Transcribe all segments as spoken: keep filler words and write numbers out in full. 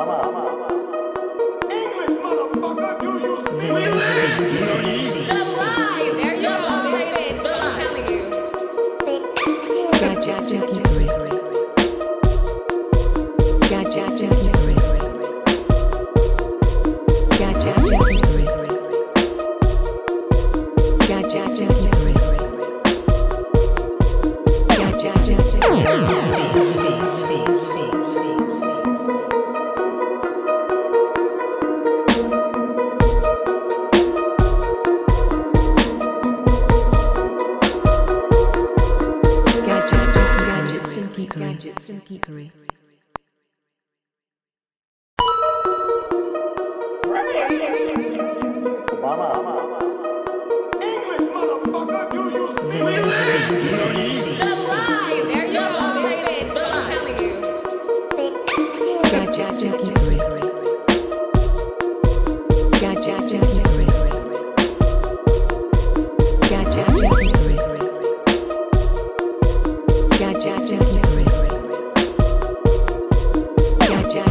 English, motherfucker, do you see? There you go, bitch. I'm telling you. Gotcha, Geekery. Gotcha, Geekery. Gotcha, Geekery. Gotcha, Geekery. Gotcha, Gadgets and Geekery. English, motherfucker, do you see? There you go, bitch. I'm telling you. Gotcha, Geekery. Gotcha, Geekery. Gotcha, Geekery. Gotcha, Geekery. Gotcha,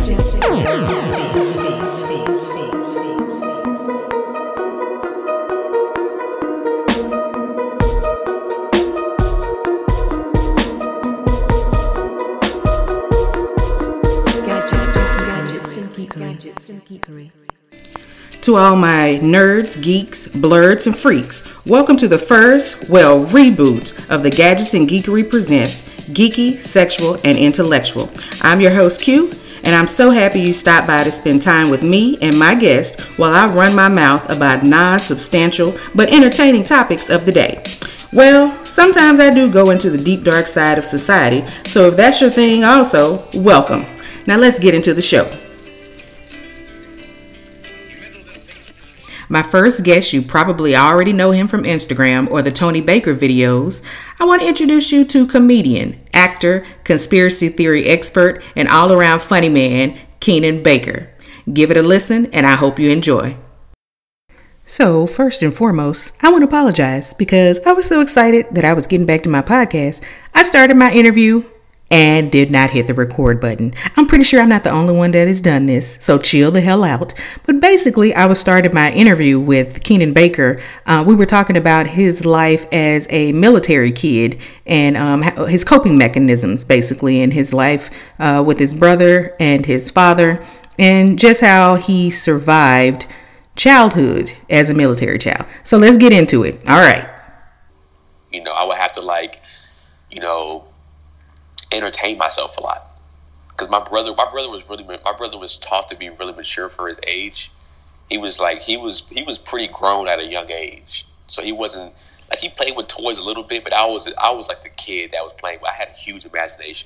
Gadgets and Geekery. To all my nerds, geeks, blurds, and freaks, welcome to the first, well, reboot of the Gadgets and Geekery Presents Geeky, Sexual, and Intellectual. I'm your host, Q, and I'm so happy you stopped by to spend time with me and my guest while I run my mouth about non-substantial but entertaining topics of the day. Well, sometimes I do go into the deep dark side of society, so if that's your thing also, welcome. Now let's get into the show. My first guest, you probably already know him from Instagram or the Tony Baker videos. I want to introduce you to comedian, actor, conspiracy theory expert, and all-around funny man, Keenan Baker. Give it a listen, and I hope you enjoy. So, first and foremost, I want to apologize because I was so excited that I was getting back to my podcast. I started my interview and did not hit the record button. I'm pretty sure I'm not the only one that has done this, so chill the hell out. But basically, I was started my interview with Keenan Baker. Uh, we were talking about his life as a military kid and um, his coping mechanisms, basically, in his life uh, with his brother and his father, and just how he survived childhood as a military child. So let's get into it. All right. You know, I would have to like, you know, entertain myself a lot because my brother my brother was really my brother was taught to be really mature for his age. He was like he was he was pretty grown at a young age, so he wasn't like he played with toys a little bit, but I was I was like the kid that was playing. I had a huge imagination.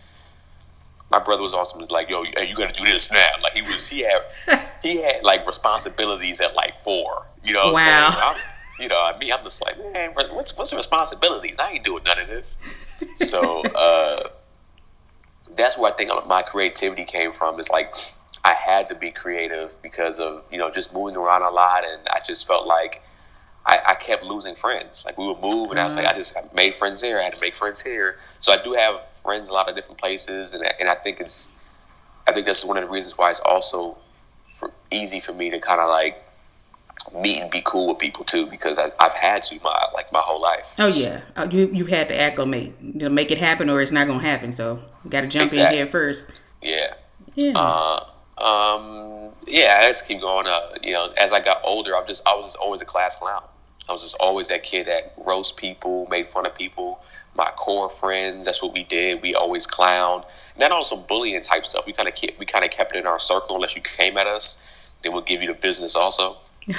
My brother was awesome. He was like, yo, hey, you gotta do this now. Like he was he had he had like responsibilities at like four, you know. Wow. So I'm, you know, I mean, I'm just like, man, what's what's the responsibilities? I ain't doing none of this. So uh, that's where I think my creativity came from. Is like I had to be creative because of, you know, just moving around a lot, and I just felt like I, I kept losing friends. Like we would move, and I was like, I just made friends here. I had to make friends here. So I do have friends in a lot of different places, and and I think it's I think that's one of the reasons why it's also for, easy for me to kind of like meet and be cool with people too, because I, I've had to my like my whole life. Oh yeah, uh, you you've had to acclimate, you know, make it happen, or it's not gonna happen. So you got to jump Exactly. in here first. Yeah. Yeah. Uh, um. Yeah. I just keep going. Uh. You know, as I got older, I'm just I was just always a class clown. I was just always that kid that roast people, made fun of people. My core friends, that's what we did. We always clowned. Not on some bullying type stuff. We kind of kept we kind of kept it in our circle. Unless you came at us, they would give you the business also.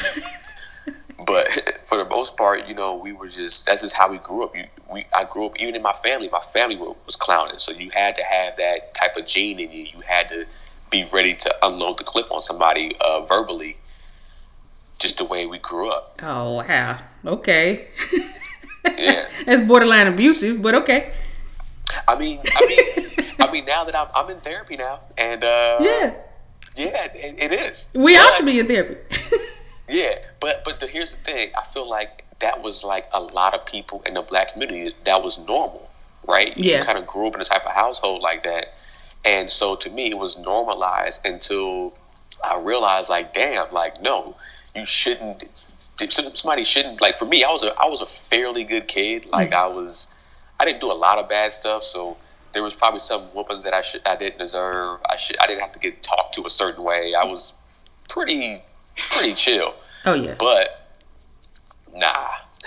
But for the most part, you know, we were just, that's just how we grew up. You, we, I grew up, even in my family, my family was clowning. So you had to have that type of gene in you. You had to be ready to unload the clip on somebody uh, verbally, just the way we grew up. Oh, wow. Okay. Yeah. That's borderline abusive, but okay. I mean, I mean, I mean, now that I'm, I'm in therapy now, and uh, Yeah. yeah, it, it is. We all But- should be in therapy. Yeah, but but the, here's the thing. I feel like that was like a lot of people in the black community. That was normal, right? Yeah. You kind of grew up in a type of household like that, And so to me, it was normalized until I realized, like, damn, like, no, you shouldn't. Somebody shouldn't, like, for me, I was a I was a fairly good kid. Like, mm-hmm. I was, I didn't do a lot of bad stuff. So there was probably some whoopings that I should I didn't deserve. I should I didn't have to get talked to a certain way. I was pretty pretty chill. Oh yeah. But nah.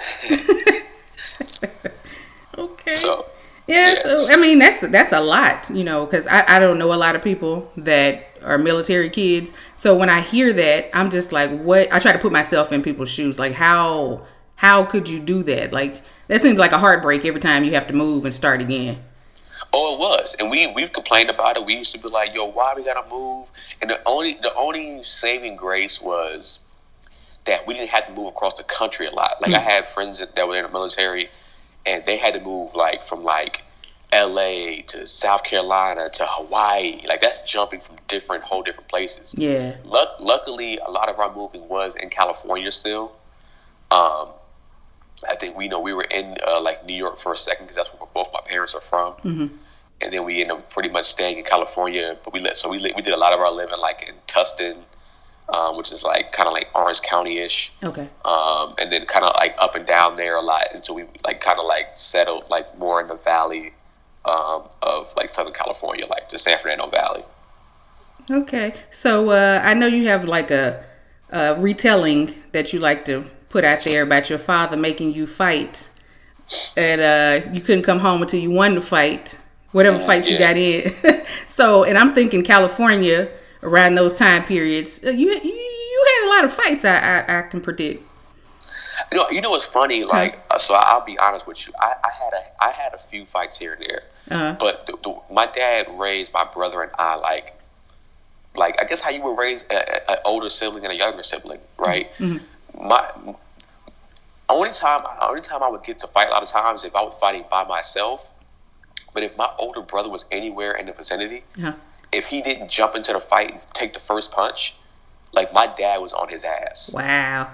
Okay. So. Yeah, Yeah. so I mean that's that's a lot, you know, because I, I don't know a lot of people that are military kids. So when I hear that, I'm just like, what? I try to put myself in people's shoes. Like, how how could you do that? Like, that seems like a heartbreak every time you have to move and start again. Oh, it was, and we we've complained about it. We used to be like, "Yo, why we gotta move?" And the only the only saving grace was that we didn't have to move across the country a lot. Like, mm-hmm. I had friends that, that were in the military. And they had to move like from like L A to South Carolina to Hawaii. Like, that's jumping from different, whole different places. Yeah. Luck, luckily, a lot of our moving was in California still. Um, I think we know we were in uh, like New York for a second because that's where both my parents are from. Mm-hmm. And then we ended up pretty much staying in California. But we let so we we did a lot of our living like in Tustin. Um, which is like kind of like Orange County-ish. Okay. Um, and then kind of like up and down there a lot until we like kind of like settled like more in the valley um, of like Southern California, like the San Fernando Valley. Okay. So uh, I know you have like a, a retelling that you like to put out there about your father making you fight. And uh, you couldn't come home until you won the fight, whatever Mm, fight you yeah. got in. So, and I'm thinking California around those time periods, uh, you, you you had a lot of fights. I I, I can predict. You know, you know what's funny? Like, uh, so I'll be honest with you. I, I had a I had a few fights here and there, Uh-huh. but the, the, my dad raised my brother and I like, like I guess how you would raise an older sibling and a younger sibling, right? Mm-hmm. My only time only time I would get to fight a lot of times if I was fighting by myself. But if my older brother was anywhere in the vicinity, Uh-huh. if he didn't jump into the fight and take the first punch, like, my dad was on his ass. Wow.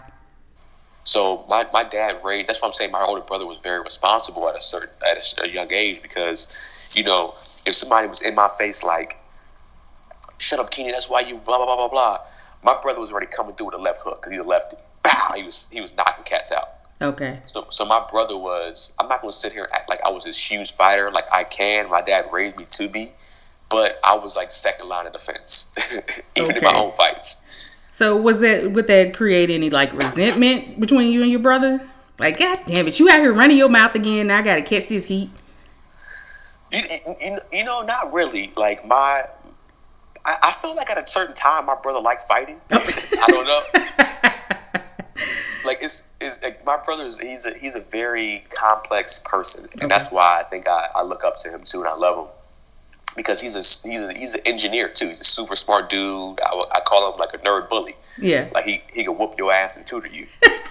So my, my dad raised. That's why I'm saying my older brother was very responsible at a certain at a, a young age because, you know, if somebody was in my face like, "Shut up, Keenan, that's why you blah blah blah blah blah," my brother was already coming through with a left hook because he's a lefty. Pow! He was he was knocking cats out. Okay. So so my brother was. I'm not going to sit here and act like I was this huge fighter. Like, I can. My dad raised me to be. But I was like second line of defense, even in my Okay. own fights. So was that would that create any like resentment between you and your brother? Like, God damn it, you out here running your mouth again. Now I gotta catch this heat. You, you, you know, not really. Like, my, I, I feel like at a certain time my brother liked fighting. I don't know. Like, it's, it's like my brother's he's a he's a very complex person, and Okay. that's why I think I, I look up to him too, and I love him. Because he's a he's a, he's an engineer too. He's a super smart dude. I, I call him like a nerd bully. Yeah. Like, he, he can whoop your ass and tutor you.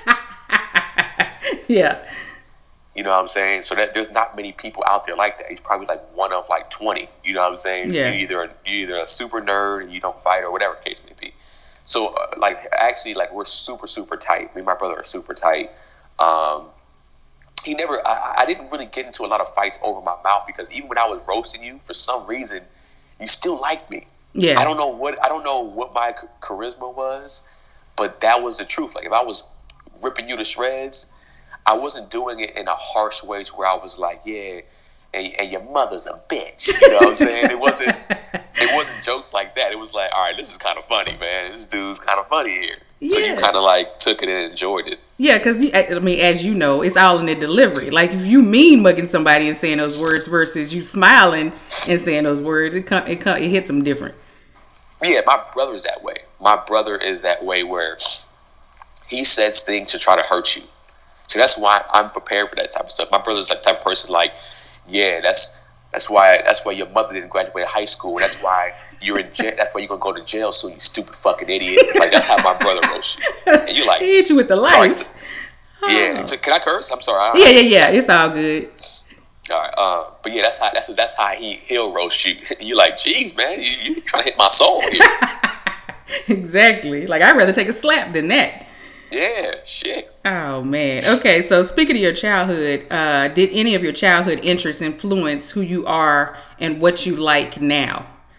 Yeah. You know what I'm saying? So that there's not many people out there like that. He's probably like one of like twenty. You know what I'm saying? Yeah. You're either you're either a super nerd and you don't fight or whatever the case may be. So uh, like actually like we're super super tight. Me and my brother are super tight. Um, he never. I, I didn't really get into a lot of fights over my mouth because even when I was roasting you, for some reason, you still liked me. Yeah. I don't know what I don't know what my ch- charisma was, but that was the truth. Like, if I was ripping you to shreds, I wasn't doing it in a harsh way to where I was like, yeah, and, and your mother's a bitch. You know what I'm saying? It wasn't it wasn't jokes like that. It was like, all right, this is kind of funny, man. This dude's kind of funny here. So you Yeah. kind of like took it and enjoyed it. Yeah, because, I mean, as you know, it's all in the delivery. Like, if you mean mugging somebody and saying those words versus you smiling and saying those words, it come, it, come, it hits them different. Yeah, my brother is that way. My brother is that way where he says things to try to hurt you. So that's why I'm prepared for that type of stuff. My brother's that type of person like, yeah, that's that's why that's why your mother didn't graduate high school. That's why you're in jail. That's why you're gonna go to jail soon, you stupid fucking idiot. Like, that's how my brother roasts you. And you're like, He hit you with the sorry. light. Yeah. So can I curse? I'm sorry. I, Yeah, yeah, yeah. It's all good. All right. Uh, but yeah, that's how that's that's how he he'll roast you. You're like, geez, man, you you trying to hit my soul here. Exactly. Like, I'd rather take a slap than that. Yeah. Shit. Oh, man. Okay, so speaking of your childhood, uh, did any of your childhood interests influence who you are and what you like now?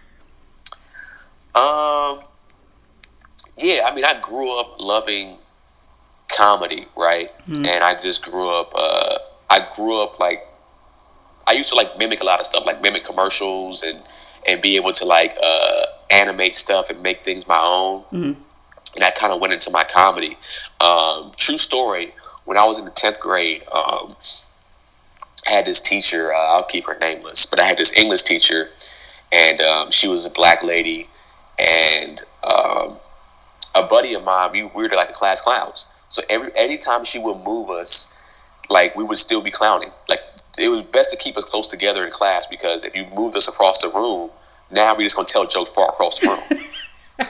Um, yeah, I mean, I grew up loving comedy, right? Mm-hmm. And I just grew up, uh, I grew up like, I used to like mimic a lot of stuff, like mimic commercials and, and be able to like uh, animate stuff and make things my own. Mm-hmm. And that kind of went into my comedy. Um, true story, when I was in the tenth grade, um, I had this teacher, uh, I'll keep her nameless, but I had this English teacher, and um, she was a black lady, and um, a buddy of mine, we, we were like the class clowns. So every anytime she would move us, like we would still be clowning. Like it was best to keep us close together in class, because if you moved us across the room, now we're just gonna tell jokes far across the room.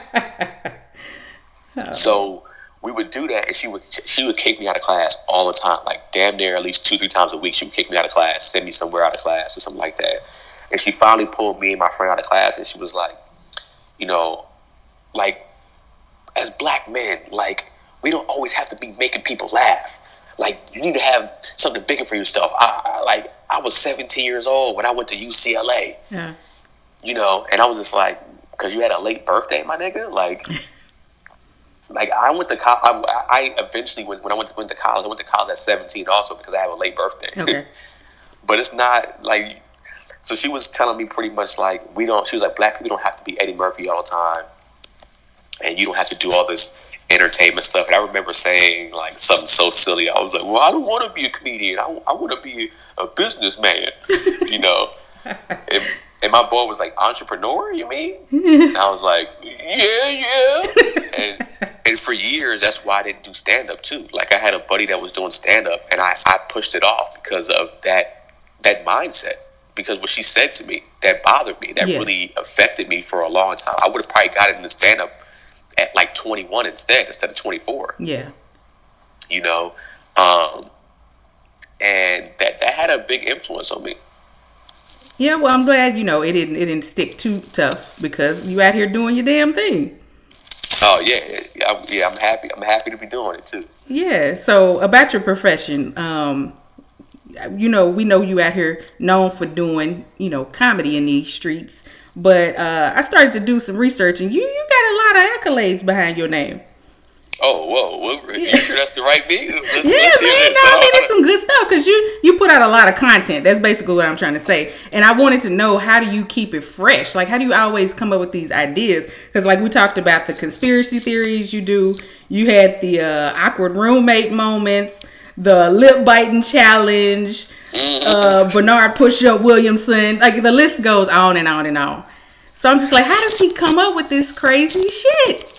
oh. So we would do that, and she would she would kick me out of class all the time, like damn near at least two three times a week. She would kick me out of class, send me somewhere out of class or something like that. And she finally pulled me and my friend out of class, and she was like, you know, like as black men, like we don't always have to be making people laugh. Like you need to have something bigger for yourself. I, I like I was seventeen years old when I went to U C L A. Yeah. You know, and I was just like, because you had a late birthday, my nigga. Like, like I went to college. I, I eventually went when I went to, went to college. I went to college at seventeen, also because I have a late birthday. Okay. But it's not like. So she was telling me pretty much like we don't. She was like, black people don't have to be Eddie Murphy all the time, and you don't have to do all this entertainment stuff. And I remember saying like something so silly. I was like, well, I don't want to be a comedian. I, I want to be a businessman. You know. And, And my boy was like, entrepreneur, you mean? And I was like, yeah, yeah. And and for years, that's why I didn't do stand-up, too. Like, I had a buddy that was doing stand-up, and I, I pushed it off because of that that mindset. Because what she said to me, that bothered me. That yeah. really affected me for a long time. I would have probably got into stand-up at, like, twenty-one instead, instead of twenty-four. Yeah. You know? Um, and that, that had a big influence on me. Yeah, well, I'm glad, you know, it didn't it didn't stick too tough, because you out here doing your damn thing. Oh yeah, yeah, I'm, yeah, I'm happy. I'm happy to be doing it too. Yeah. So about your profession, um, you know, we know you out here known for doing, you know, comedy in these streets. But uh, I started to do some research, and you you got a lot of accolades behind your name. Oh, whoa, well, you sure that's the right thing? Let's, yeah, let's man, no, I mean, it's some good stuff, because you, you put out a lot of content. That's basically what I'm trying to say. And I wanted to know, how do you keep it fresh? Like, how do you always come up with these ideas? Because, like, we talked about the conspiracy theories you do. You had the uh, awkward roommate moments, the lip biting challenge, mm-hmm. uh, Bernard Push-Up Williamson. Like, the list goes on and on and on. So I'm just like, how does he come up with this crazy shit?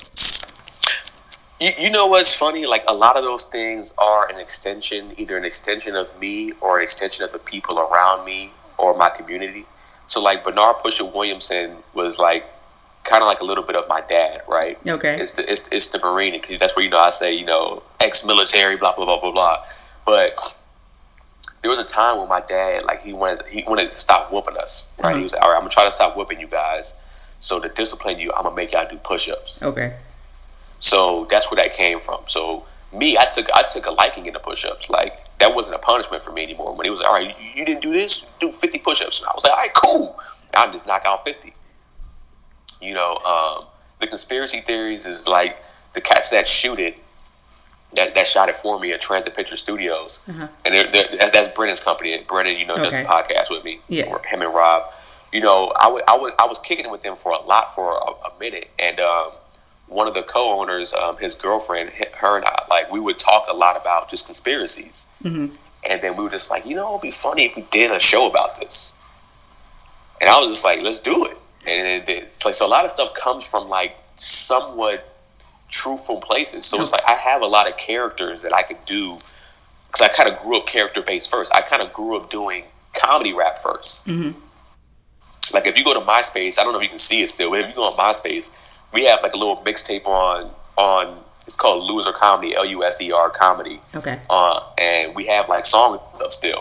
You, you know what's funny? Like, a lot of those things are an extension, either an extension of me or an extension of the people around me or my community. So, like, Bernard Push-Up Williamson was, like, kind of like a little bit of my dad, right? Okay. It's the it's, it's the Marine, because that's where, you know, I say, you know, ex-military, blah, blah, blah, blah, blah. But there was a time when my dad, like, he wanted, he wanted to stop whooping us, right? Mm-hmm. He was like, all right, I'm going to try to stop whooping you guys. So, to discipline you, I'm going to make y'all do push-ups. Okay. So that's where that came from. So me, I took I took a liking in the push-ups. Like, that wasn't a punishment for me anymore. When he was like, all right, you, you didn't do this, do fifty push-ups. And I was like, all right, cool. I'll just knock out fifty. You know, um, the conspiracy theories is like the cats that shoot it, that that shot it for me at Transit Picture Studios. Uh-huh. And they're, they're, that's, that's Brennan's company. Brennan, you know, okay. does the podcast with me. Yeah. Or him and Rob. You know, I, w- I, w- I was kicking it with them for a lot for a, a minute. And, um, one of the co-owners, um, his girlfriend, her and I, like, we would talk a lot about just conspiracies. Mm-hmm. And then we were just like, you know, it would be funny if we did a show about this. And I was just like, let's do it. And it, it's like, so a lot of stuff comes from, like, somewhat truthful places. So it's like, I have a lot of characters that I could do, because I kind of grew up character-based first. I kind of grew up doing comedy rap first. Mm-hmm. Like, if you go to MySpace, I don't know if you can see it still, but if you go on MySpace, we have like a little mixtape on on it's called Loser Comedy, L U S E R Comedy. Okay. Uh, and we have like songs up still.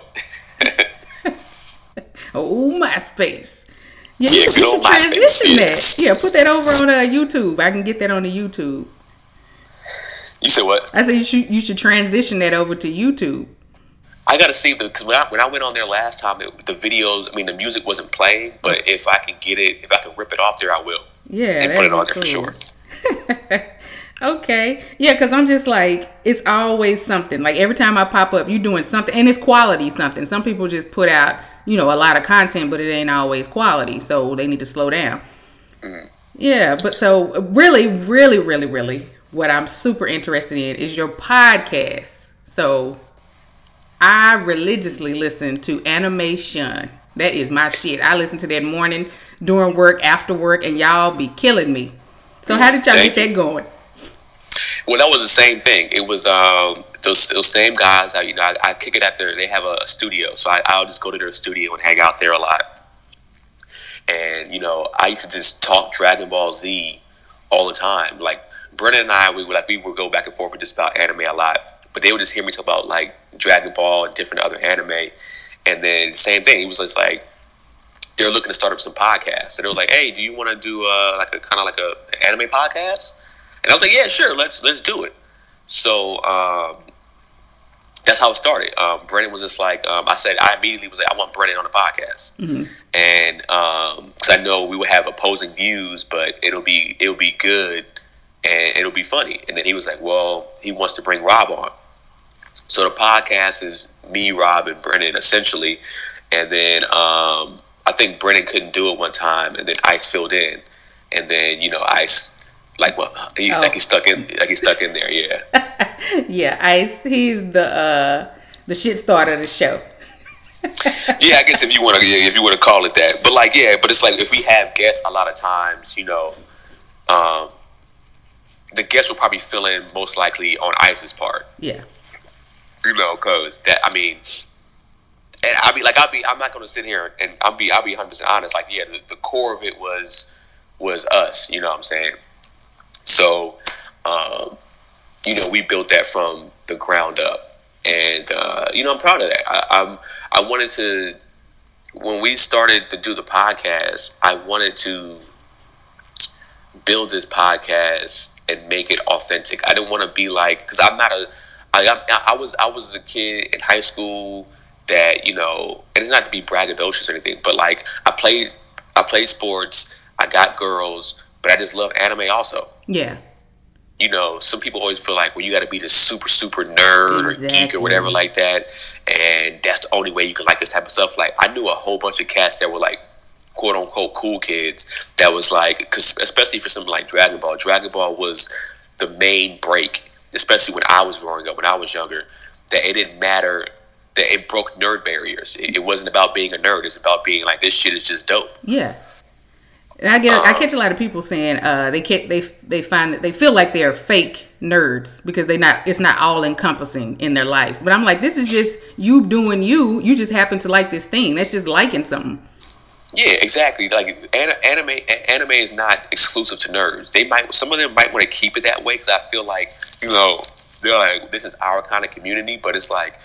Oh, MySpace. Yeah, yeah, you, you should transition MySpace, that. Yeah. yeah, put that over on uh, YouTube. I can get that on the YouTube. You said what? I said you should you should transition that over to YouTube. I gotta see the because when I when I went on there last time, it, the videos. I mean, the music wasn't playing, but if I can get it, if I can rip it off there, I will. Yeah, and put it that'd on be there for cool. sure. Okay. Yeah, because I'm just like, it's always something. Like every time I pop up, you're doing something, and it's quality something. Some people just put out, you know, a lot of content, but it ain't always quality, so they need to slow down. Mm. Yeah, but so really, really, really, really, what I'm super interested in is your podcast. So I religiously listen to Animation. That is my shit. I listen to that morning, during work, after work, and y'all be killing me. So how did y'all Thank get you. that going? Well, that was the same thing. It was um, those, those same guys. I, you know, I, I kick it at their. They have a studio, so I, I'll just go to their studio and hang out there a lot. And you know, I used to just talk Dragon Ball Z all the time. Like Brennan and I, we would like we would go back and forth with just about anime a lot. But they would just hear me talk about like Dragon Ball and different other anime. And then same thing. He was just like, they're looking to start up some podcasts. So they were like, hey, do you want to do uh, like a kind of like a an anime podcast? And I was like, yeah, sure, let's let's do it. So um, that's how it started. Um, Brennan was just like, um, I said, I immediately was like, I want Brennan on the podcast, Mm-hmm. and because I know we would have opposing views, but it'll be it'll be good and it'll be funny. And then he was like, well, he wants to bring Rob on. So the podcast is me, Rob, and Brennan essentially, and then um, I think Brennan couldn't do it one time, and then Ice filled in, and then you know Ice. Like well, he, Oh. like he's stuck in, like he's stuck in there, yeah. Yeah, Ice. He's the uh, the shit starter of the show. Yeah, I guess if you want to, if you want to call it that. But like, yeah, but it's like if we have guests, a lot of times, you know, um, the guests will probably fill in most likely on Ice's part. Yeah. You know, because that I mean, and I mean, like I'll be, I'm not going to sit here and I'll be, I'll be one hundred percent honest. Like, yeah, the, the core of it was was us. You know what I'm saying? So, um, you know, we built that from the ground up, and uh, you know, I'm proud of that. I, I'm, I wanted to, when we started to do the podcast, I wanted to build this podcast and make it authentic. I didn't want to be like, because I'm not a, I, I, I was, I was a kid in high school that you know, and it's not to be braggadocious or anything, but like I played, I played sports, I got girls. But I just love anime also. Yeah. You know, some people always feel like, well, you got to be this super, super nerd Exactly. or geek or whatever like that. And that's the only way you can like this type of stuff. Like, I knew a whole bunch of cats that were like, quote unquote, cool kids. That was like, cause especially for something like Dragon Ball. Dragon Ball was the main break, especially when I was growing up, when I was younger, that it didn't matter, that it broke nerd barriers. It, it wasn't about being a nerd. It's about being like, this shit is just dope. Yeah. And I get, I catch a lot of people saying uh, they can't, they they find that they feel like they're fake nerds because they not, it's not all encompassing in their lives. But I'm like, this is just you doing you. You just happen to like this thing. That's just liking something. Yeah, exactly. Like an- anime, anime is not exclusive to nerds. They might, some of them might want to keep it that way because I feel like, you know, they're like, this is our kind of community, but it's like,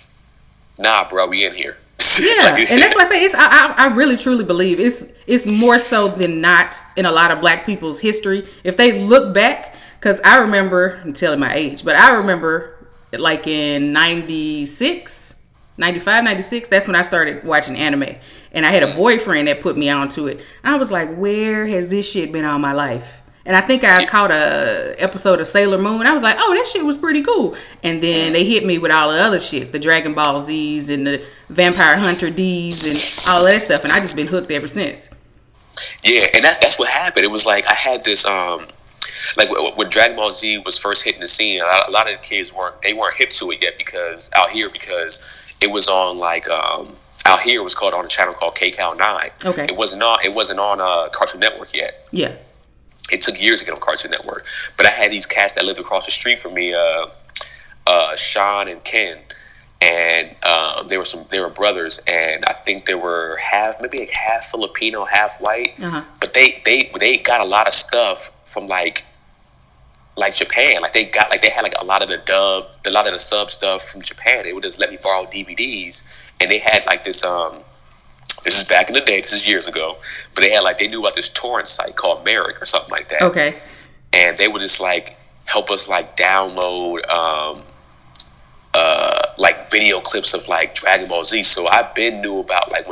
nah, bro, we in here. Yeah, Like, and that's why I say it's. I, I I really truly believe it's it's more so than not in a lot of Black people's history. If they look back, because I remember, I'm telling my age, but I remember like in ninety-six, ninety-five, ninety-six, that's when I started watching anime, and I had a boyfriend that put me onto it. I was like, where has this shit been all my life? And I think I caught a episode of Sailor Moon. I was like, oh, that shit was pretty cool. And then they hit me with all the other shit, the Dragon Ball Z's and the Vampire Hunter D's and all that stuff. And I just been hooked ever since. Yeah, and that's that's what happened. It was like I had this, um, like when Dragon Ball Z was first hitting the scene, a lot, a lot of the kids weren't they weren't hip to it yet because out here because it was on like um, out here it was called on a channel called K C O W nine. Okay. It wasn't on it wasn't on uh, Cartoon Network yet. Yeah. It took years to get on Cartoon Network, but I had these cats that lived across the street from me, uh, uh, Sean and Ken, and um, they were some they were brothers, and I think they were half maybe like half Filipino, half white, Uh-huh. but they they they got a lot of stuff from like like Japan, like they got like they had like a lot of the dub, a lot of the sub stuff from Japan. They would just let me borrow D V Ds, and they had like this um. This is back in the day. This is years ago. But they had like they knew about this torrent site called Merrick or something like that. Okay. And they would just like help us like download um, uh, like video clips of like Dragon Ball Z. So I've been knew about like when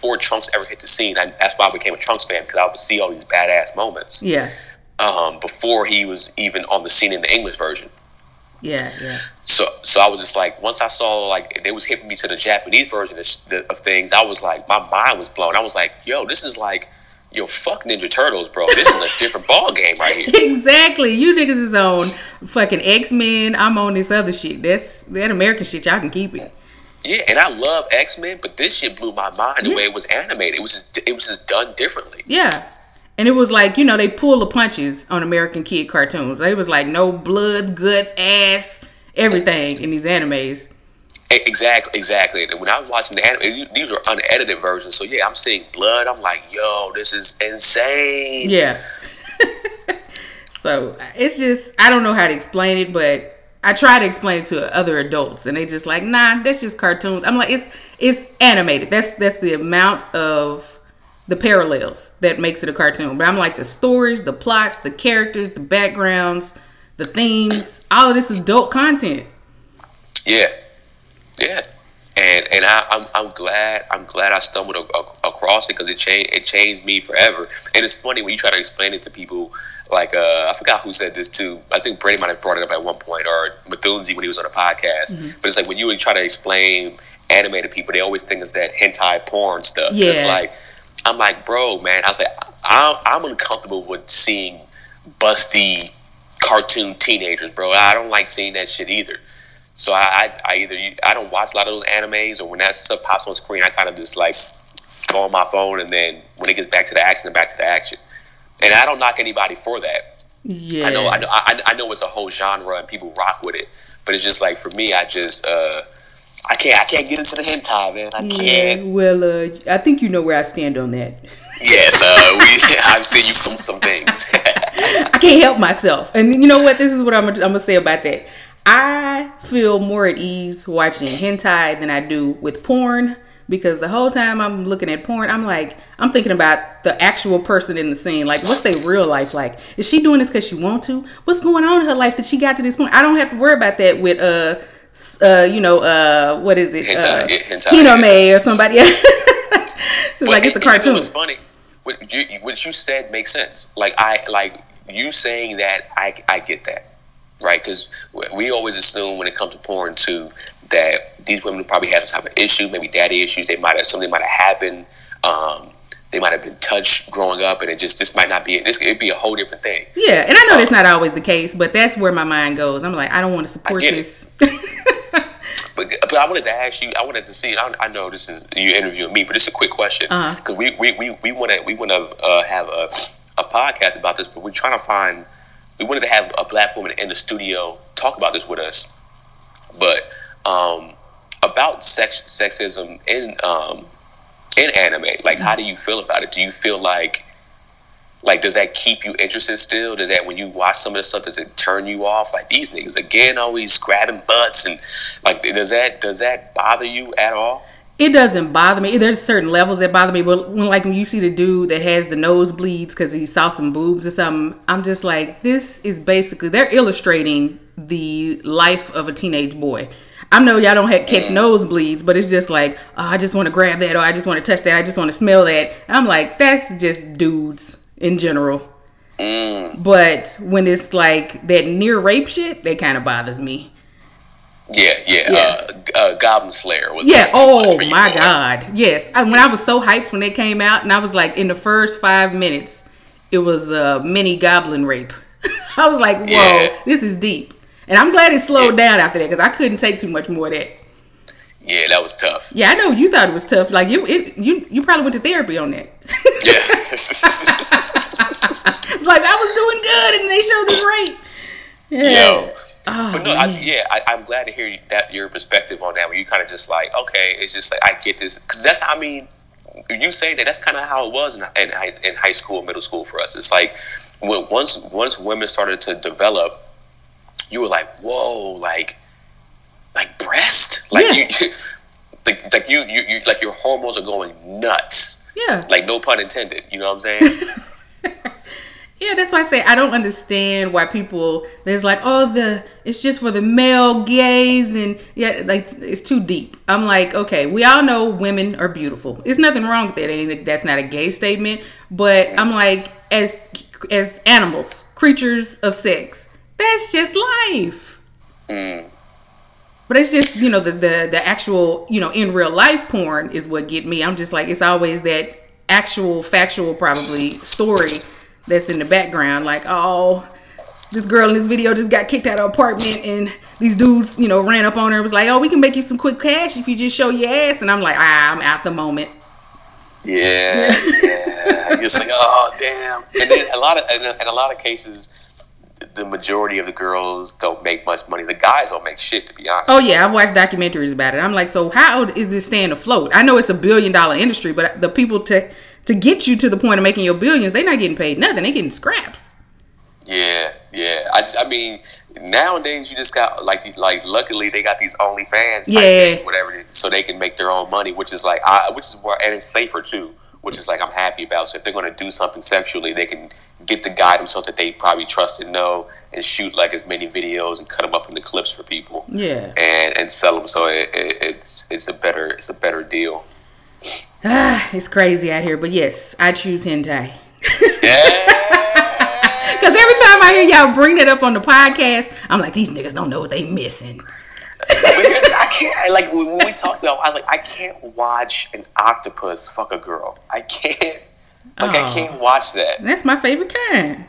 before Trunks ever hit the scene. I, that's why I became a Trunks fan, because I would see all these badass moments. Yeah. Um, before he was even on the scene in the English version. Yeah, yeah. So, so I was just like, once I saw like they was hipping me to the Japanese version of, of things, I was like, my mind was blown. I was like, yo, this is like, yo, fuck Ninja Turtles, bro. This is a different ball game right here. Exactly. You niggas is on fucking X-Men. I'm on this other shit. That's that American shit. Y'all can keep it. Yeah, and I love X-Men, but this shit blew my mind the Yeah. way it was animated. It was just, it was just done differently. Yeah. And it was like, you know, they pull the punches on American kid cartoons. It was like no bloods, guts, ass, everything in these animes. E- Exactly, exactly. And when I was watching the anime, these were unedited versions. So yeah, I'm seeing blood. I'm like, yo, this is insane. Yeah. So it's just, I don't know how to explain it, but I try to explain it to other adults, and they just like, nah, that's just cartoons. I'm like, it's it's animated. That's that's the amount of the parallels that makes it a cartoon. But I'm like, the stories, the plots, the characters, the backgrounds, the themes, all of this is adult content. Yeah, yeah. And and I, I'm I'm glad I'm glad I stumbled a, a, across it, because it changed it changed me forever. And it's funny when you try to explain it to people. Like, uh, I forgot who said this too. I think Brady might have brought it up at one point, or Mathunzi when he was on a podcast. Mm-hmm. But it's like when you try to explain anime to people, they always think it's that hentai porn stuff. Yeah. It's like, I'm like, bro, man. I was like, I'm, I'm uncomfortable with seeing busty cartoon teenagers, bro. I don't like seeing that shit either. So I, I, I either I don't watch a lot of those animes, or when that stuff pops on screen, I kind of just like go on my phone, and then when it gets back to the action, back to the action. And I don't knock anybody for that. Yeah. I know, I know, I, I know it's a whole genre and people rock with it, but it's just like for me, I just, uh, I can't, I can't get into the hentai, man. I Yeah, can't. well, uh, I think you know where I stand on that. Yes, uh, we, I've seen you from some things. I can't help myself. And you know what? This is what I'm, I'm going to say about that. I feel more at ease watching hentai than I do with porn, because the whole time I'm looking at porn, I'm like, I'm thinking about the actual person in the scene. Like, what's their real life like? Is she doing this because she want to? What's going on in her life that she got to this point? I don't have to worry about that with, uh, uh, you know, uh, what is it? Hentai, uh, yeah, hentai, Hinome or somebody else. It's But like, it's a and- and you know cartoon. what's funny? What you, what you said makes sense. Like I, like you saying that, I, I get that, right? Because we always assume when it comes to porn too that these women probably have some type of issue, maybe daddy issues. They might have something might have happened. Um, they might have been touched growing up, and it just this might not be. This could be a whole different thing. Yeah, and I know that's not always the case, but that's where my mind goes. I'm like, I don't want to support I get it. this. But, but I wanted to ask you. I wanted to see. I, I know this is you interviewing me, but it's a quick question Uh-huh. because we we we we want to we want to uh, have a a podcast about this, but we're trying to find. We wanted to have a black woman in the studio talk about this with us, but um, about sex sexism in um in anime. Like, how do you feel about it? Do you feel like Like, does that keep you interested still? Does that, when you watch some of the stuff, does it turn you off? Like, these niggas, again, always grabbing butts. And, like, does that does that bother you at all? It doesn't bother me. There's certain levels that bother me. But when, like, when you see the dude that has the nosebleeds because he saw some boobs or something, I'm just like, this is basically, they're illustrating the life of a teenage boy. I know y'all don't have, catch nosebleeds, but it's just like, oh, I just want to grab that, or I just want to touch that, I just want to smell that. I'm like, that's just dudes in general. Mm. But when it's like that near rape shit, that kind of bothers me. Yeah, yeah. Yeah. Uh, uh, Goblin Slayer was Yeah. like too much Oh for you, my boy. God. Yes. I, when I was so hyped when they came out, and I was like, in the first five minutes, it was a uh, mini goblin rape. I was like, whoa, Yeah. this is deep. And I'm glad it slowed Yeah. down after that, because I couldn't take too much more of that. Yeah, that was tough. Yeah, I know you thought it was tough. Like you, it, you, you probably went to therapy on that. Yeah. It's like I was doing good, and they showed this rape. Yeah. Yo. Oh, But no, I, man. yeah, I, I'm glad to hear that your perspective on that. Where you kind of just like, okay, it's just like I get this, because that's, I mean, you say that that's kind of how it was in, in high in high school, middle school for us. It's like when once once women started to develop, you were like, whoa, like like breast, like Yeah. you, like, like you, you, you, like your hormones are going nuts. Yeah. Like, no pun intended. You know what I'm saying? Yeah, that's why I say I don't understand why people there's like, oh, the it's just for the male gaze, and yeah, like it's too deep. I'm like, okay, we all know women are beautiful. There's nothing wrong with that. And that's not a gay statement, but I'm like, as as animals, creatures of sex, that's just life. Mm. But it's just, you know, the, the the actual, you know, in real life porn is what get me. I'm just like, it's always that actual factual probably story that's in the background, like, oh, this girl in this video just got kicked out of her apartment and these dudes, you know, ran up on her and was like, oh, we can make you some quick cash if you just show your ass. And I'm like, ah, I'm out the moment. Yeah, yeah. You're just like, oh, damn. And then a lot of, in a lot of cases, the majority of the girls don't make much money. The guys don't make shit, to be honest. Oh, yeah. I've watched documentaries about it. I'm like, so how is this staying afloat? I know it's a billion dollar industry, but the people to to get you to the point of making your billions, they're not getting paid nothing. They're getting scraps. Yeah, yeah. I, I mean, nowadays you just got like like luckily they got these OnlyFans type Yeah. things, whatever, it is, so they can make their own money, which is like I which is where and it's safer too, which is like I'm happy about. So if they're gonna do something sexually, they can get the guy themselves that they probably trust and know and shoot like as many videos and cut them up into clips for people. Yeah. And and sell them. So it, it, it's it's a better it's a better deal. Ah, it's crazy out here, but yes, I choose hentai. Yeah. Because every time I hear y'all bring that up on the podcast, I'm like, these niggas don't know what they missing. But here's, I can't like when we talked about. I was like, I can't watch an octopus fuck a girl. I can't. Like Oh. I can't watch that. That's my favorite kind.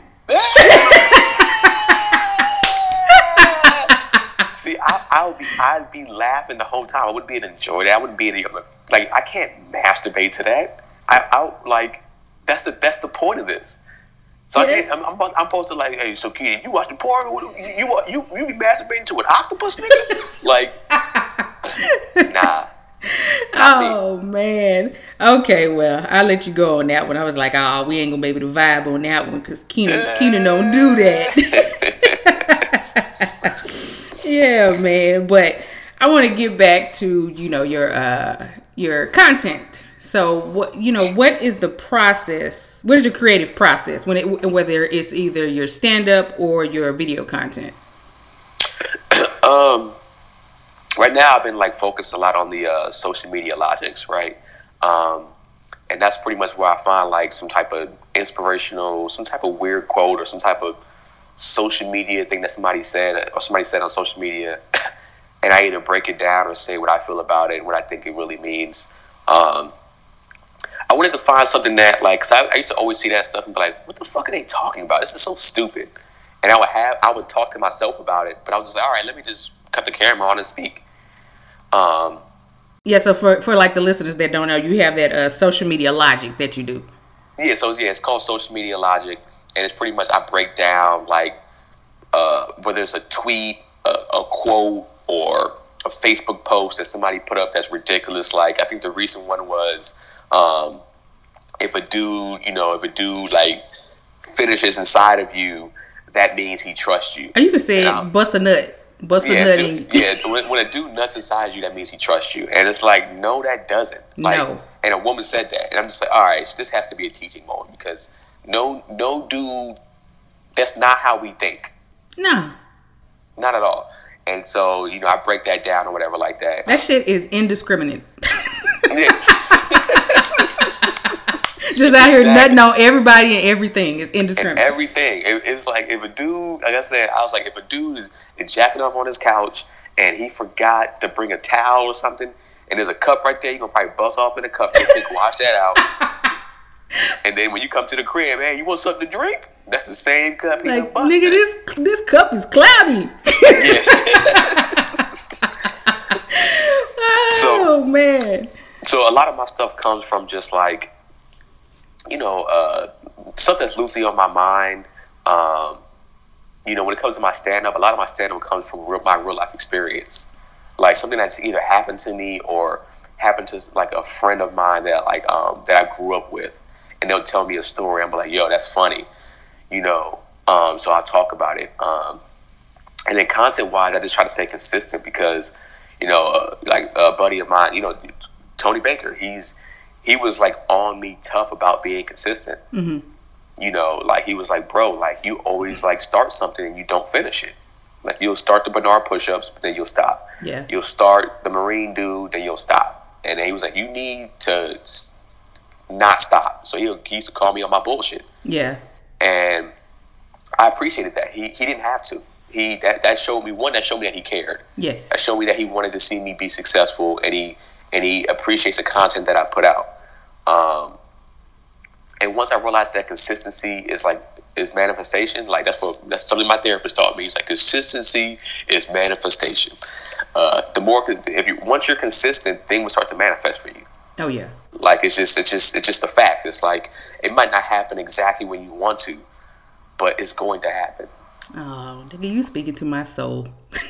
See, I, I would be, I'd be laughing the whole time. I wouldn't be able to enjoy that. I wouldn't be able to, like, I can't masturbate to that. I, I like, that's the, that's the point of this. So I Yeah. can't, I'm, I'm, I'm supposed to like, hey, so kid, you watching porn? What- You, you, you, you be masturbating to an octopus, nigga? Like, nah. Oh man. Okay, well, I'll let you go on that one. I was like, oh, we ain't gonna be able to vibe on that one because Keenan, Keenan don't do that. Yeah, man. But I want to get back to, you know, your uh your content. So what you know, what is the process? What is your creative process when it whether it's either your stand up or your video content? Um, right now I've been like focused a lot on the uh, social media logics, right? Um, and that's pretty much where I find like some type of inspirational, some type of weird quote or some type of social media thing that somebody said or somebody said on social media, and I either break it down or say what I feel about it and what I think it really means. Um, I wanted to find something that like, cause I, I used to always see that stuff and be like, what the fuck are they talking about? This is so stupid. And I would have, I would talk to myself about it, but I was just like, all right, let me just cut the camera on and speak. Um, Yeah, so for, for like the listeners that don't know, you have that uh, social media logic that you do. yeah, so yeah, it's called social media logic, and it's pretty much I break down like uh, whether it's a tweet, a, a quote, or a Facebook post that somebody put up that's ridiculous. Like I think the recent one was um, if a dude, you know, if a dude like finishes inside of you, that means he trusts you. Or you can say And, um, bust a nut. Bust a Yeah, nut dude, in. yeah. When, when a dude nuts inside you, that means he trusts you, and it's like, no, that doesn't. Like, No. And a woman said that, and I'm just like, all right, so this has to be a teaching moment because no, no dude, that's not how we think, No. not at all. And so, you know, I break that down or whatever like that. That shit is indiscriminate. Yeah. Just out here Exactly. nutting on everybody and everything. It's And indiscriminate. everything. It, it's like if a dude, like I said, I was like, if a dude is, is jacking off on his couch and he forgot to bring a towel or something, and there's a cup right there, you're gonna probably bust off in a cup and quick wash that out. And then when you come to the crib, man, you want something to drink? That's the same cup. He Like, done nigga, busted. this this cup is cloudy. Oh man. So a lot of my stuff comes from just like, you know, uh, stuff that's loosely on my mind. Um, you know, when it comes to my stand-up, a lot of my stand-up comes from real, my real life experience. Like something that's either happened to me or happened to like a friend of mine that like um, that I grew up with, and they'll tell me a story. I'm like, yo, that's funny, you know. Um, so I talk about it. Um, and then content-wise, I just try to stay consistent because, you know, uh, like a buddy of mine, you know, Tony Baker, he's he was like on me tough about being consistent. Mm-hmm. you know, like he was like, bro, like you always like start something and you don't finish it. Like you'll start the Bernard push-ups, but then you'll stop. Yeah. You'll start the Marine dude, then you'll stop. And then he was like, you need to not stop. So he, he used to call me on my bullshit. Yeah. And I appreciated that. He he didn't have to. He that, that showed me one that showed me that he cared. Yes. That showed me that he wanted to see me be successful, and he and he appreciates the content that I put out. Um, and once I realized that consistency is like is manifestation, like that's what that's something my therapist taught me. It's like consistency is manifestation. Uh, the more if you once you're consistent, things will start to manifest for you. Oh yeah. Like it's just it's just it's just a fact. It's like it might not happen exactly when you want to, but it's going to happen. Oh, nigga, you speaking to my soul.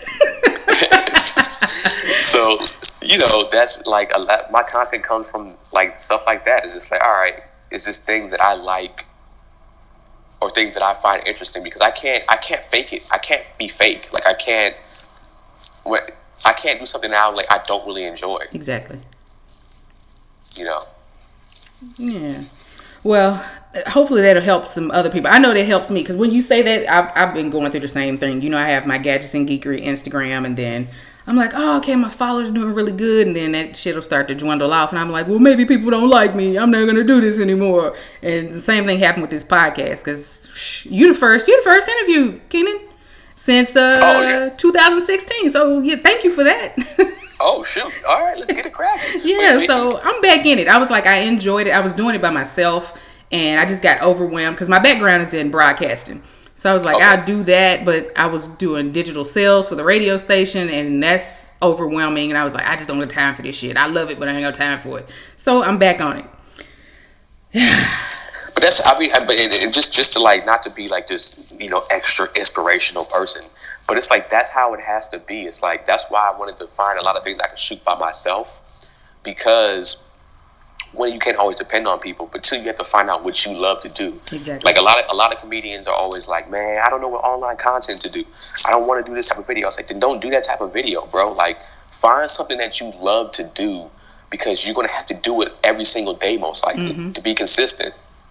So, you know, that's like a lot, my content comes from like stuff like that. It's just like, all right, is this thing that I like or things that I find interesting? Because I can't, I can't fake it. I can't be fake. Like I can't, what I can't do something now like I don't really enjoy. Exactly. You know. Yeah. Well, hopefully that'll help some other people. I know that helps me because when you say that, I've, I've been going through the same thing. You know, I have my Gadgets and Geekery Instagram, and then I'm like, oh, okay, my followers doing really good, and then that shit will start to dwindle off, and I'm like, well, maybe people don't like me. I'm not gonna do this anymore. And the same thing happened with this podcast because you the first, you the first interview, Keenan, since uh, oh, yeah. two thousand sixteen. So yeah, thank you for that. Oh shoot! All right, let's get it cracking. Yeah, wait, wait. so I'm back in it. I was like, I enjoyed it. I was doing it by myself, and I just got overwhelmed because my background is in broadcasting. So I was like, Okay. I'll do that, but I was doing digital sales for the radio station, and that's overwhelming. And I was like, I just don't have time for this shit. I love it, but I ain't got time for it. So I'm back on it. But that's I mean, I- but it, it just just to like not to be like this, you know, extra inspirational person. But it's like that's how it has to be. It's like that's why I wanted to find a lot of things I could shoot by myself, because one, you can't always depend on people, but two, you have to find out what you love to do. Exactly. Like a lot of a lot of comedians are always like, man, I don't know what online content to do. I don't want to do this type of video. I was like, then don't do that type of video, bro. Like find something that you love to do, because you're gonna have to do it every single day, most likely, Mm-hmm. to be consistent.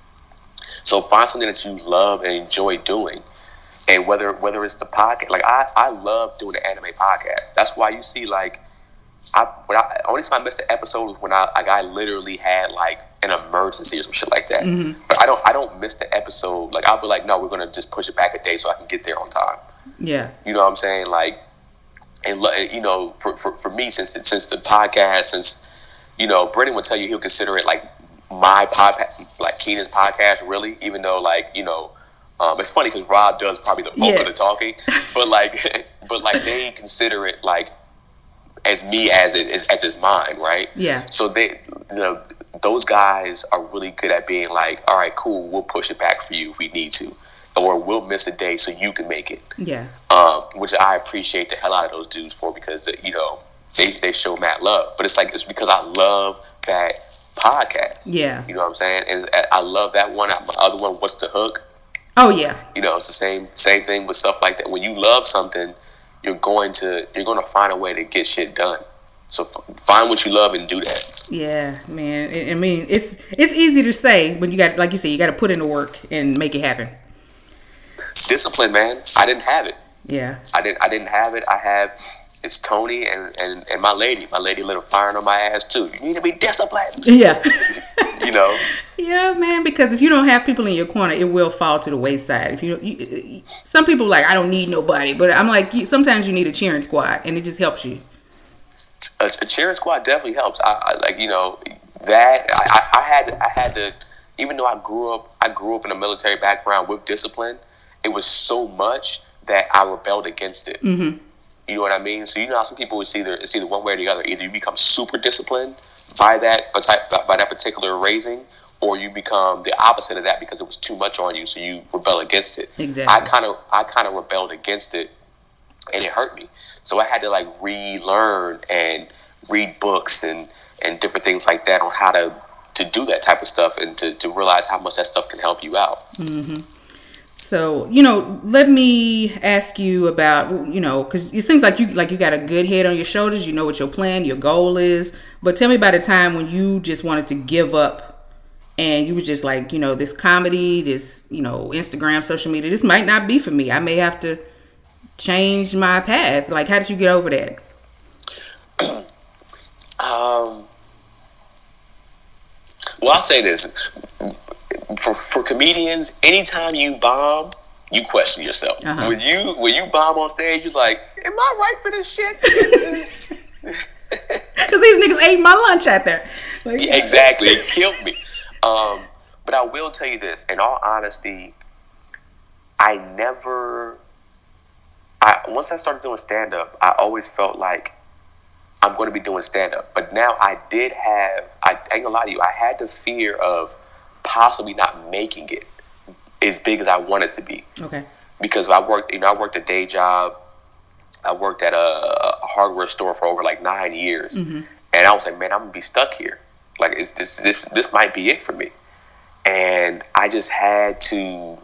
So find something that you love and enjoy doing. And whether whether it's the podcast, like I, I love doing the anime podcast. That's why you see like I when I only time I missed an episode was when I like I literally had like an emergency or some shit like that. Mm-hmm. But I don't I don't miss the episode. Like I'll be like, no, we're gonna just push it back a day so I can get there on time. Yeah. You know what I'm saying? Like, and lo- you know, for for, for me, since it, since the podcast, since you know, Brendan would tell you he'll consider it like my podcast, like Keenan's podcast, really. Even though, like, you know, um, it's funny because Rob does probably the bulk Yeah. of the talking, but like, but like they consider it like as me as it is as his mind, right? Yeah. So they, you know, those guys are really good at being like, all right, cool, we'll push it back for you if we need to, or we'll miss a day so you can make it. Yeah. Um, which I appreciate the hell out of those dudes for, because you know they they show mad love. But it's like it's because I love that podcast. Yeah. You know what I'm saying? And I love that one. My other one, What's the Hook? Oh yeah. You know, it's the same same thing with stuff like that. When you love something, you're going to you're going to find a way to get shit done. So f- find what you love and do that. Yeah, man. I- I mean, it's it's easy to say, but you got, like you said, you got to put in the work and make it happen. Discipline, man. I didn't have it. Yeah. I didn't. I didn't have it. I have. It's Tony and, and, and my lady. My lady lit a fire on my ass too. You need to be disciplined. Yeah. You know. Yeah, man. Because if you don't have people in your corner, it will fall to the wayside. If you, you some people like, I don't need nobody, but I'm like, you, sometimes you need a cheering squad, and it just helps you. A, a cheering squad definitely helps. I, I like you know that I, I, I had I had to, even though I grew up I grew up in a military background with discipline. It was so much that I rebelled against it. Mm-hmm. You know what I mean? So you know how some people, it's either it's either one way or the other. Either you become super disciplined by that by that particular raising, or you become the opposite of that because it was too much on you, so you rebel against it. Exactly. I kind of I kind of rebelled against it, and it hurt me. So I had to like relearn and read books and, and different things like that on how to, to do that type of stuff, and to, to realize how much that stuff can help you out. Mm-hmm. So, you know, let me ask you about, you know, because it seems like you like you got a good head on your shoulders. You know what your plan, your goal is. But tell me about a time when you just wanted to give up and you was just like, you know, this comedy, this, you know, Instagram, social media, this might not be for me. I may have to change my path. Like, how did you get over that? Um, well, I'll say this. For, for comedians, anytime you bomb, you question yourself. Uh-huh. When you when you bomb on stage, you're like, am I right for this shit? This is... Because these niggas ate my lunch out there. Like, Yeah, exactly. It killed me. Um, but I will tell you this. In all honesty, I never... I Once I started doing stand-up, I always felt like I'm going to be doing stand-up. But now I did have... I, I ain't gonna lie to you. I had the fear of possibly not making it as big as I wanted to be. Okay. Because I worked, you know, I worked a day job. I worked at a, a hardware store for over like nine years, Mm-hmm. and I was like, man, I'm gonna be stuck here. Like, is this this this might be it for me? And I just had to,